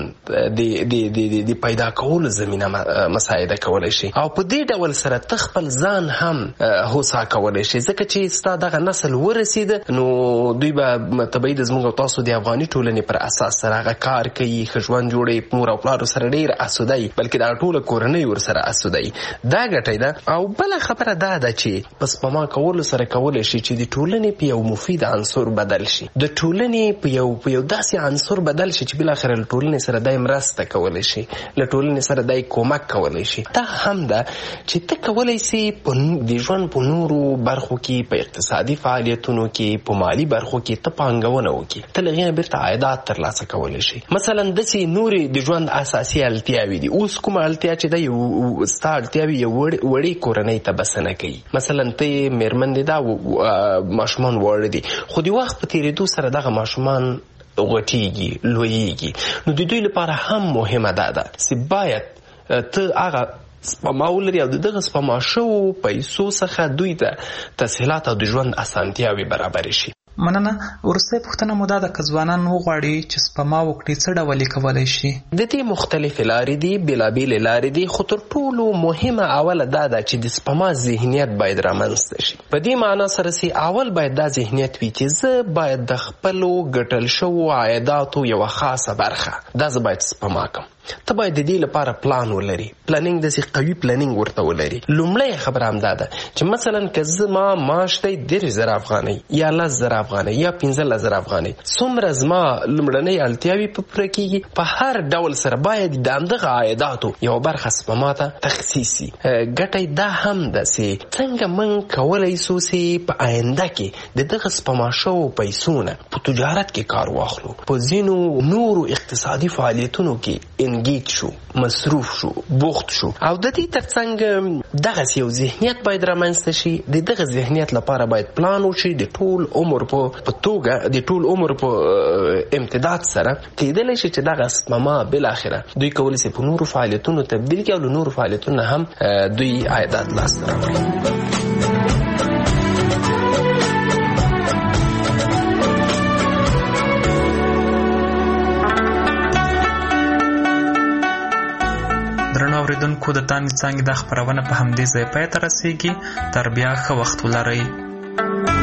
د پیدا کولو زمینه مساعده کولی شي. او په دې ډول سره ته خپل ځان هم هوسا کولی شي، ځکه چې ستا دغه نسل ورسېده نو دوی به طبیعي د زموږ او تاسو د افغاني ټولنې پر اساس سره هغه کار کوي، ښه ژوند جوړوي، مور او پلارو سره ډېر اسوده وي، بلکې دا ټوله کورنۍ ورسره اسوده وي. دا ګټه ده. او بله خبره دا ده چې په سپما کولو سره کولی شي چې د ټولنې په یو مفید عنصر بدل شي، د ټولنې په یو داسې عنصر بدل شي چې بالاخره له ټولنې سره دای مرسته کولی شي، له ټولنې سره دای کومک کولی شي. دا هم ده چې ته کولی شي د ژوند په نورو برخو کې، په اقتصادي فعالیتونو کې، په مالي برخو کې ته پانګونه وکړي، ته له هغې نه بیرته عایدات ترلاسه کولی شي. مثلا داسې نورې د ژوند اساسي اړتیاوې دي. اوس کومه اړتیا چې ده ستا اړتیاوې یو وړې کورنۍ ته بسنه کوي. مثلا ته مېرمن دې دا ماشومان واړه دي، خو د وخت په تېرېدو سره دغه ماشومان غټېږي، لویېږي. نو د دوی لپاره هم مهمه دا ده چې باید ته هغه سپما ولري او دغه سپما شو پیسو څخه دوی ته تسهیلات او د ژوند اسانتیاوي برابر شي. مننه. ورسته پوښتنه مو دا د ځوانان وغواړي چې سپما وکړي څه ډول کولای شي؟ د دې مختلف لارې دي، بېلابېلې لارې دي، خو تر ټولو مهمه اوله دا ده چې د سپما ذهنیت باید رامنځته شي. په دې معنا سره چې اول باید دا ذهنیت وي چې زه باید د خپلو ګټل شوو عایداتو یوه خاصه برخه دا زه باید سپما کړم. ته باید د دې لپاره پلان ولري. پلانینګ داسې قوي پلانینګ ورته ولري. لومړی خبره همدا ده چې مثلا که زما معاش دی 10,000 افغانۍ یا 10,000 افغانۍ یا 15,000 افغانۍ، څومره زما لومړنۍ اړتیاوې په پوره کېږي، په هر ډول سره باید د همدغه عایداتو یوه برخه سپما ته تخصیص شي. ګټه دا هم ده چې څنګه موږ کولی سو چې په آینده کې د دغه سپما شوو پیسو نه په تجارت کې کار واخلو، په ځینو نورو اقتصادي فعالیتونو کې انګیج شو، مصروف شو، بوخت شو. او د دې ترڅنګ دغه یو ذهنیت باید رامنځته شي. د دغه ذهنیت لپاره باید پلان وشي د ټول عمر په توګه، د ټول عمر په امتداد سره کېدلی شي چې دغه سپما بالاخره دوی کولی شي په نورو فعالیتونو تبدیل کړي او له نورو فعالیتونو هم دوی عایدات لاسته راوړي. اوریدونکو د تانې څانګې دا خپرونه په همدې ځای پای ته رسیږي. تر بیا ښه وخت ولرئ.